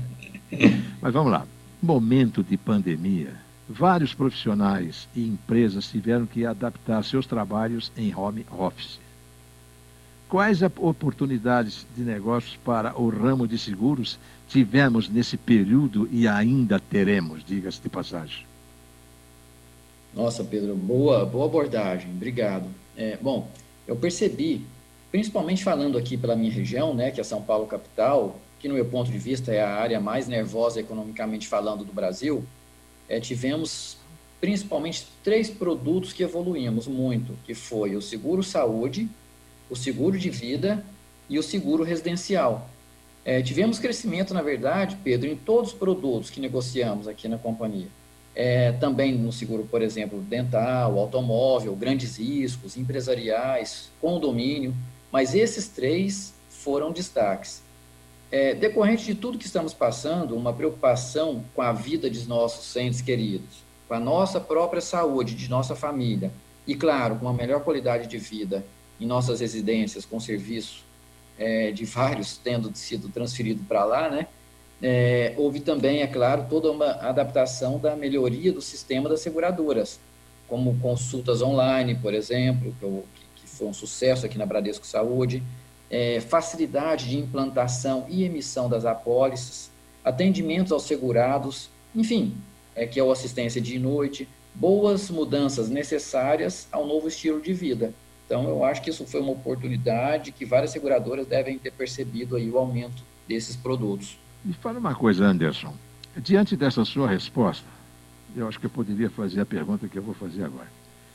Mas vamos lá. Momento de pandemia. Vários profissionais e empresas tiveram que adaptar seus trabalhos em home office. Quais oportunidades de negócios para o ramo de seguros tivemos nesse período e ainda teremos, diga-se de passagem? Nossa, Pedro, boa, boa abordagem, obrigado. É, bom, eu percebi, principalmente falando aqui pela minha região, né, que é São Paulo capital, que no meu ponto de vista é a área mais nervosa economicamente falando do Brasil, é, tivemos principalmente três produtos que evoluímos muito, que foi o seguro saúde, o seguro de vida e o seguro residencial. É, tivemos crescimento, na verdade, Pedro, em todos os produtos que negociamos aqui na companhia. É, também no seguro, por exemplo, dental, automóvel, grandes riscos, empresariais, condomínio, mas esses três foram destaques. É, decorrente de tudo que estamos passando, uma preocupação com a vida de nossos entes queridos, com a nossa própria saúde, de nossa família, e, claro, com uma melhor qualidade de vida em nossas residências, com serviço é, de vários tendo sido transferido para lá, né? É, houve também, é claro, toda uma adaptação da melhoria do sistema das seguradoras, como consultas online, por exemplo, que, eu, que foi um sucesso aqui na Bradesco Saúde, é, facilidade de implantação e emissão das apólices, atendimentos aos segurados, enfim, é, que é a assistência dia e noite, boas mudanças necessárias ao novo estilo de vida. Então, eu acho que isso foi uma oportunidade que várias seguradoras devem ter percebido aí o aumento desses produtos. Me fala uma coisa, Anderson. Diante dessa sua resposta, eu acho que eu poderia fazer a pergunta que eu vou fazer agora.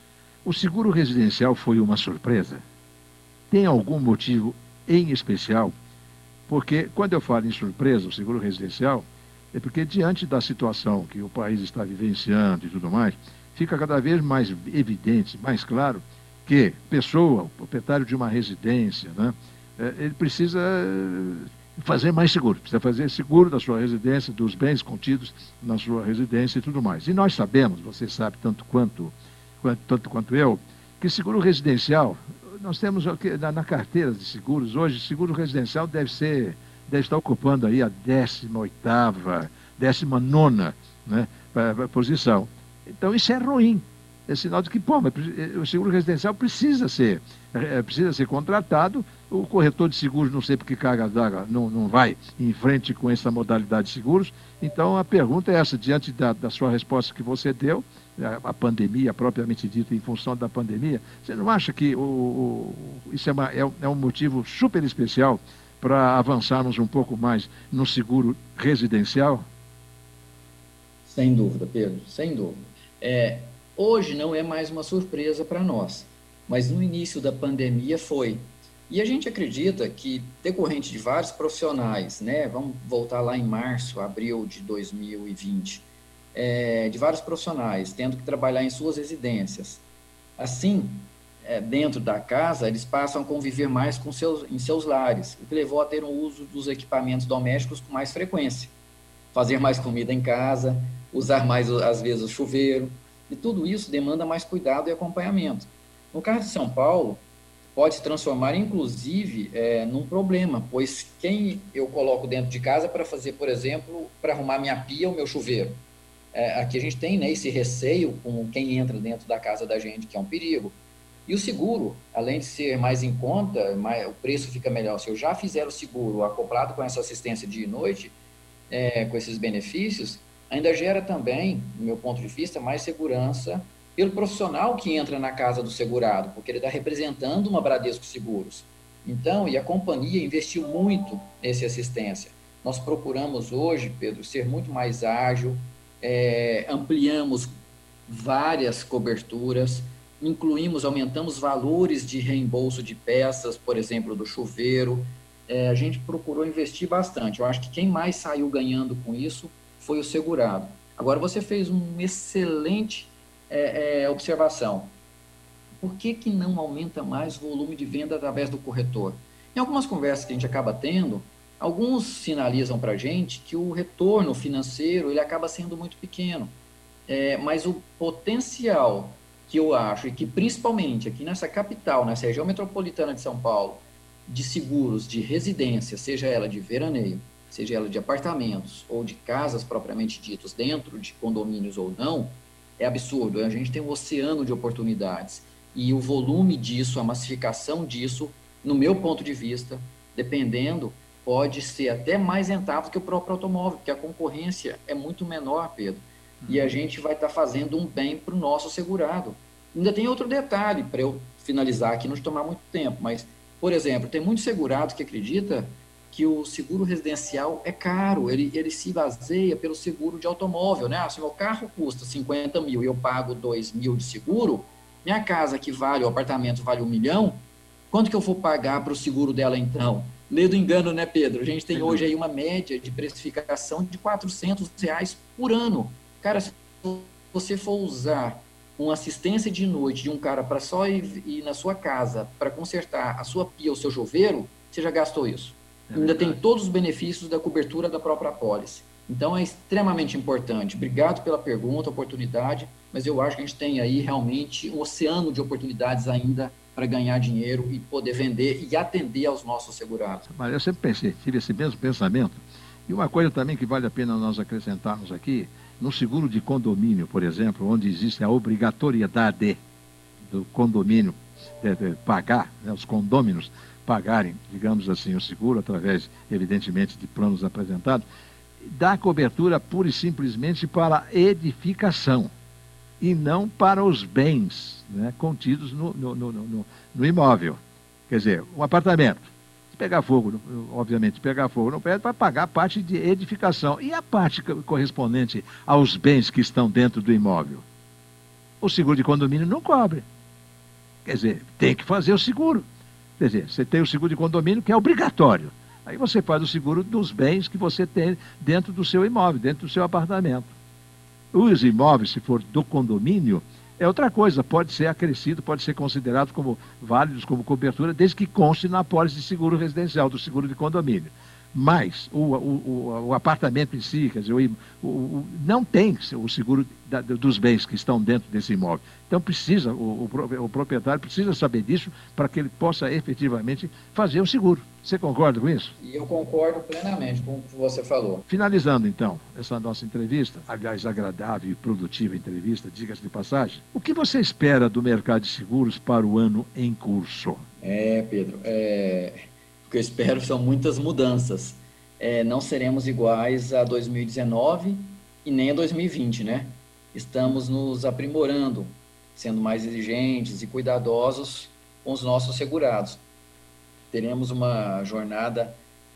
O seguro residencial foi uma surpresa? Tem algum motivo em especial? Porque quando eu falo em surpresa, o seguro residencial, é porque diante da situação que o país está vivenciando e tudo mais, fica cada vez mais evidente, mais claro, que pessoa, o proprietário de uma residência, né, ele precisa fazer mais seguro, precisa fazer seguro da sua residência, dos bens contidos na sua residência e tudo mais. E nós sabemos, você sabe tanto quanto, quanto, tanto quanto eu, que seguro residencial, nós temos na, na carteira de seguros, hoje, seguro residencial deve ser, deve estar ocupando aí a décima oitava, décima nona, né, posição. Então isso é ruim. É sinal de que, pô, mas o seguro residencial precisa ser, é, precisa ser contratado, o corretor de seguros, não sei porque carga d'água, não, não vai em frente com essa modalidade de seguros. Então a pergunta é essa, diante da, da sua resposta que você deu, a, a pandemia, propriamente dita, em função da pandemia, você não acha que o, o, isso é, uma, é, é um motivo super especial para avançarmos um pouco mais no seguro residencial? Sem dúvida, Pedro, sem dúvida. É... Hoje não é mais uma surpresa para nós, mas no início da pandemia foi. E a gente acredita que, decorrente de vários profissionais, né, vamos voltar lá em março, abril de dois mil e vinte, é, de vários profissionais tendo que trabalhar em suas residências. Assim, é, dentro da casa, eles passam a conviver mais com seus, em seus lares, o que levou a ter um uso dos equipamentos domésticos com mais frequência. Fazer mais comida em casa, usar mais, às vezes, o chuveiro. E tudo isso demanda mais cuidado e acompanhamento. No caso de São Paulo, pode se transformar, inclusive, é, num problema, pois quem eu coloco dentro de casa para fazer, por exemplo, para arrumar minha pia ou meu chuveiro? É, aqui a gente tem, né, esse receio com quem entra dentro da casa da gente, que é um perigo. E o seguro, além de ser mais em conta, mais, o preço fica melhor. Se eu já fizer o seguro acoplado com essa assistência dia e noite, é, com esses benefícios, ainda gera também, do meu ponto de vista, mais segurança pelo profissional que entra na casa do segurado, porque ele está representando uma Bradesco Seguros. Então, e a companhia investiu muito nessa assistência. Nós procuramos hoje, Pedro, ser muito mais ágil, é, ampliamos várias coberturas, incluímos, aumentamos valores de reembolso de peças, por exemplo, do chuveiro. É, a gente procurou investir bastante. Eu acho que quem mais saiu ganhando com isso foi o segurado. Agora, você fez uma excelente é, é, observação. Por que que não aumenta mais o volume de venda através do corretor? Em algumas conversas que a gente acaba tendo, alguns sinalizam para a gente que o retorno financeiro ele acaba sendo muito pequeno. É, mas o potencial que eu acho, e que principalmente aqui nessa capital, nessa região metropolitana de São Paulo, de seguros de residência, seja ela de veraneio, seja ela de apartamentos ou de casas propriamente ditas, dentro de condomínios ou não, é absurdo. A gente tem um oceano de oportunidades. E o volume disso, a massificação disso, no meu ponto de vista, dependendo, pode ser até mais rentável que o próprio automóvel, porque a concorrência é muito menor, Pedro. E a gente vai estar fazendo um bem para o nosso segurado. Ainda tem outro detalhe, para eu finalizar aqui, não te tomar muito tempo, mas, por exemplo, tem muitos segurados que acreditam que o seguro residencial é caro, ele, ele se baseia pelo seguro de automóvel, né? Ah, se meu carro custa cinquenta mil e eu pago dois mil de seguro, minha casa que vale, o apartamento vale um milhão, quanto que eu vou pagar para o seguro dela então? Lê do engano, né, Pedro? A gente tem hoje aí uma média de precificação de quatrocentos reais por ano. Cara, se você for usar uma assistência de noite de um cara para só ir, ir na sua casa para consertar a sua pia ou seu chuveiro, você já gastou isso. É ainda tem todos os benefícios da cobertura da própria apólice. Então, é extremamente importante. Obrigado pela pergunta, oportunidade, mas eu acho que a gente tem aí realmente um oceano de oportunidades ainda para ganhar dinheiro e poder vender e atender aos nossos segurados. Mas eu sempre pensei, tive esse mesmo pensamento. E uma coisa também que vale a pena nós acrescentarmos aqui, no seguro de condomínio, por exemplo, onde existe a obrigatoriedade do condomínio de, de pagar, né, os condôminos pagarem, digamos assim, o seguro, através, evidentemente, de planos apresentados, dá cobertura pura e simplesmente para a edificação e não para os bens, né, contidos no, no, no, no, no imóvel. Quer dizer, um apartamento, se pegar fogo, obviamente, pegar fogo no prédio, vai pagar a parte de edificação e a parte correspondente aos bens que estão dentro do imóvel. O seguro de condomínio não cobre. Quer dizer, tem que fazer o seguro. Quer dizer, você tem o seguro de condomínio que é obrigatório. Aí você faz o seguro dos bens que você tem dentro do seu imóvel, dentro do seu apartamento. Os imóveis, se for do condomínio, é outra coisa, pode ser acrescido, pode ser considerado como válidos, como cobertura, desde que conste na apólice de seguro residencial, do seguro de condomínio. Mas o, o, o, o apartamento em si, quer dizer, o, o, não tem o seguro da, dos bens que estão dentro desse imóvel. Então precisa, o, o, o proprietário precisa saber disso para que ele possa efetivamente fazer o seguro. Você concorda com isso? E eu concordo plenamente com o que você falou. Finalizando então essa nossa entrevista, aliás, agradável e produtiva entrevista, diga-se de passagem, o que você espera do mercado de seguros para o ano em curso? É, Pedro, é... o que eu espero são muitas mudanças. É, não seremos iguais a dois mil e dezenove e nem a dois mil e vinte, né? Estamos nos aprimorando, sendo mais exigentes e cuidadosos com os nossos segurados. Teremos uma jornada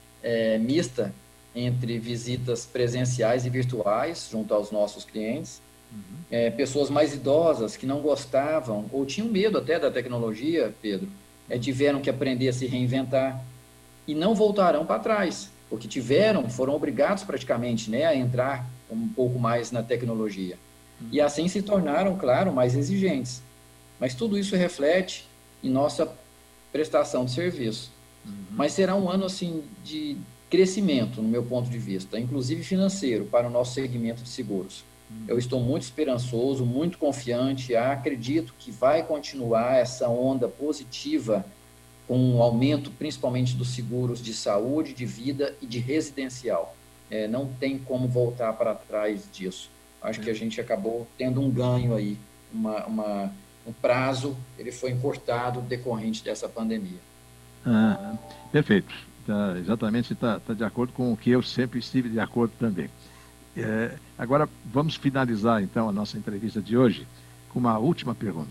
é, mista entre visitas presenciais e virtuais junto aos nossos clientes. Uhum. É, pessoas mais idosas que não gostavam ou tinham medo até da tecnologia, Pedro, é, tiveram que aprender a se reinventar e não voltarão para trás, porque tiveram, foram obrigados praticamente, né, a entrar um pouco mais na tecnologia. Uhum. E assim se tornaram, claro, mais exigentes. Mas tudo isso reflete em nossa prestação de serviço. Uhum. Mas será um ano assim de crescimento, no meu ponto de vista, inclusive financeiro, para o nosso segmento de seguros. Uhum. Eu estou muito esperançoso, muito confiante, acredito que vai continuar essa onda positiva com um aumento principalmente dos seguros de saúde, de vida e de residencial. É, não tem como voltar para trás disso. Acho que a gente acabou tendo um ganho aí, uma, uma, um prazo, ele foi encurtado decorrente dessa pandemia. Ah, perfeito. Tá, exatamente, está tá de acordo com o que eu sempre estive de acordo também. É, agora, vamos finalizar então a nossa entrevista de hoje com uma última pergunta.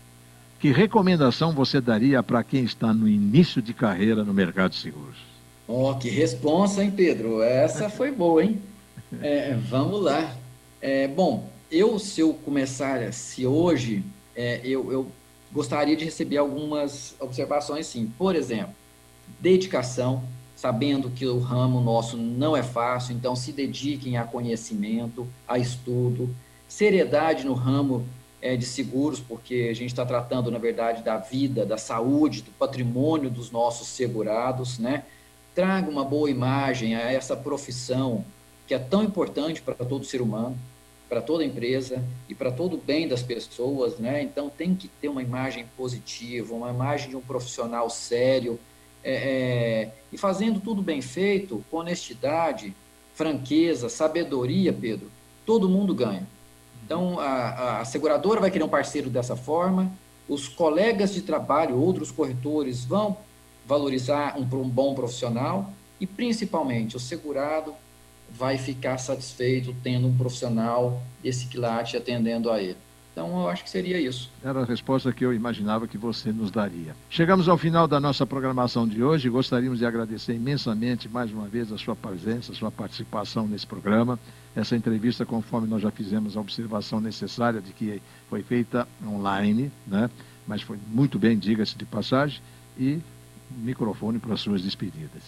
Que recomendação você daria para quem está no início de carreira no mercado de seguros? Oh, que responsa, hein, Pedro? Essa foi boa, hein? É, vamos lá. É, bom, eu, se eu começar, se hoje, é, eu, eu gostaria de receber algumas observações, sim. Por exemplo, dedicação, sabendo que o ramo nosso não é fácil, então se dediquem a conhecimento, a estudo, seriedade no ramo é, de seguros, porque a gente está tratando, na verdade, da vida, da saúde, do patrimônio dos nossos segurados, né? Traga uma boa imagem a essa profissão que é tão importante para todo ser humano, para toda empresa e para todo o bem das pessoas, né? Então tem que ter uma imagem positiva, uma imagem de um profissional sério, é, é, e fazendo tudo bem feito, com honestidade, franqueza, sabedoria, Pedro, todo mundo ganha. Então a, a seguradora vai querer um parceiro dessa forma, os colegas de trabalho, outros corretores vão valorizar um, um bom profissional e principalmente o segurado vai ficar satisfeito tendo um profissional desse quilate atendendo a ele. Então, eu acho que seria isso. Era a resposta que eu imaginava que você nos daria. Chegamos ao final da nossa programação de hoje. Gostaríamos de agradecer imensamente, mais uma vez, a sua presença, a sua participação nesse programa. Essa entrevista, conforme nós já fizemos a observação necessária de que foi feita online, né? Mas foi muito bem, diga-se de passagem, e microfone para as suas despedidas.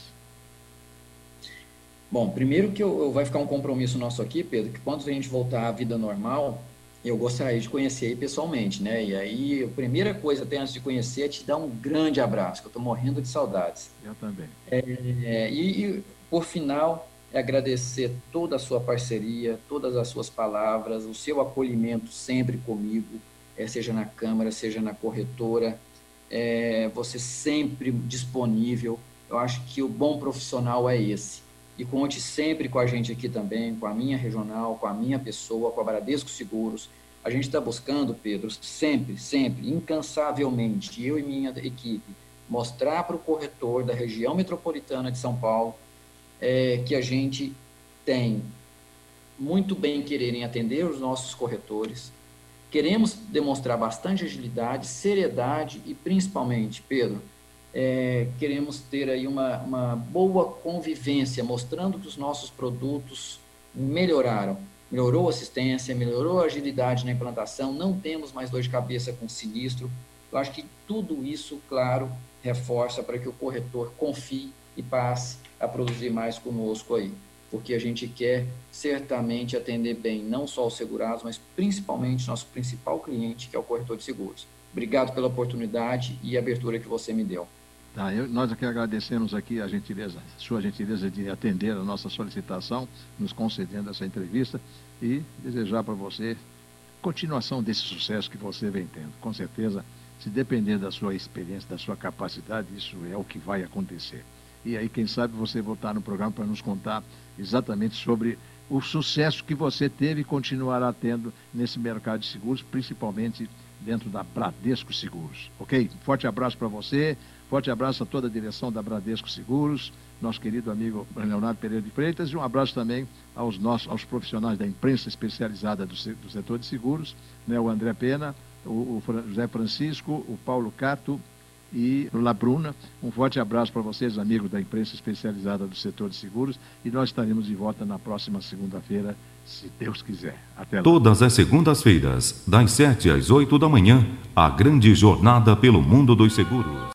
Bom, primeiro que eu, eu vai ficar um compromisso nosso aqui, Pedro, que quando a gente voltar à vida normal, eu gostaria de conhecer aí pessoalmente, né? E aí, a primeira coisa até antes de conhecer é te dar um grande abraço, que eu estou morrendo de saudades. Eu também. É, e, e, por final, é agradecer toda a sua parceria, todas as suas palavras, o seu acolhimento sempre comigo, é, seja na Câmara, seja na corretora, é, você sempre disponível. Eu acho que o bom profissional é esse. E conte sempre com a gente aqui também, com a minha regional, com a minha pessoa, com a Bradesco Seguros. A gente está buscando, Pedro, sempre, sempre, incansavelmente, eu e minha equipe, mostrar para o corretor da região metropolitana de São Paulo é, que a gente tem muito bem querer em atender os nossos corretores. Queremos demonstrar bastante agilidade, seriedade e, principalmente, Pedro, É, queremos ter aí uma, uma boa convivência, mostrando que os nossos produtos melhoraram. Melhorou a assistência, melhorou a agilidade na implantação, não temos mais dor de cabeça com sinistro, Eu acho que tudo isso, claro, reforça para que o corretor confie e passe a produzir mais conosco aí, porque a gente quer certamente atender bem não só os segurados, mas principalmente nosso principal cliente, que é o corretor de seguros. Obrigado pela oportunidade e abertura que você me deu. Tá, eu, nós aqui agradecemos aqui a gentileza, sua gentileza de atender a nossa solicitação, nos concedendo essa entrevista e desejar para você continuação desse sucesso que você vem tendo. Com certeza, se depender da sua experiência, da sua capacidade, isso é o que vai acontecer. E aí, quem sabe, você voltar no programa para nos contar exatamente sobre o sucesso que você teve e continuará tendo nesse mercado de seguros, principalmente dentro da Bradesco Seguros. Ok? Forte abraço para você, forte abraço a toda a direção da Bradesco Seguros, nosso querido amigo Leonardo Pereira de Freitas, e um abraço também aos nossos, aos profissionais da imprensa especializada do, do setor de seguros, né, o André Pena, o, o José Francisco, o Paulo Cato e o Labruna. Um forte abraço para vocês, amigos da imprensa especializada do setor de seguros, e nós estaremos de volta na próxima segunda-feira, se Deus quiser. Até lá. Todas as segundas-feiras, das sete às oito da manhã, a grande jornada pelo mundo dos seguros.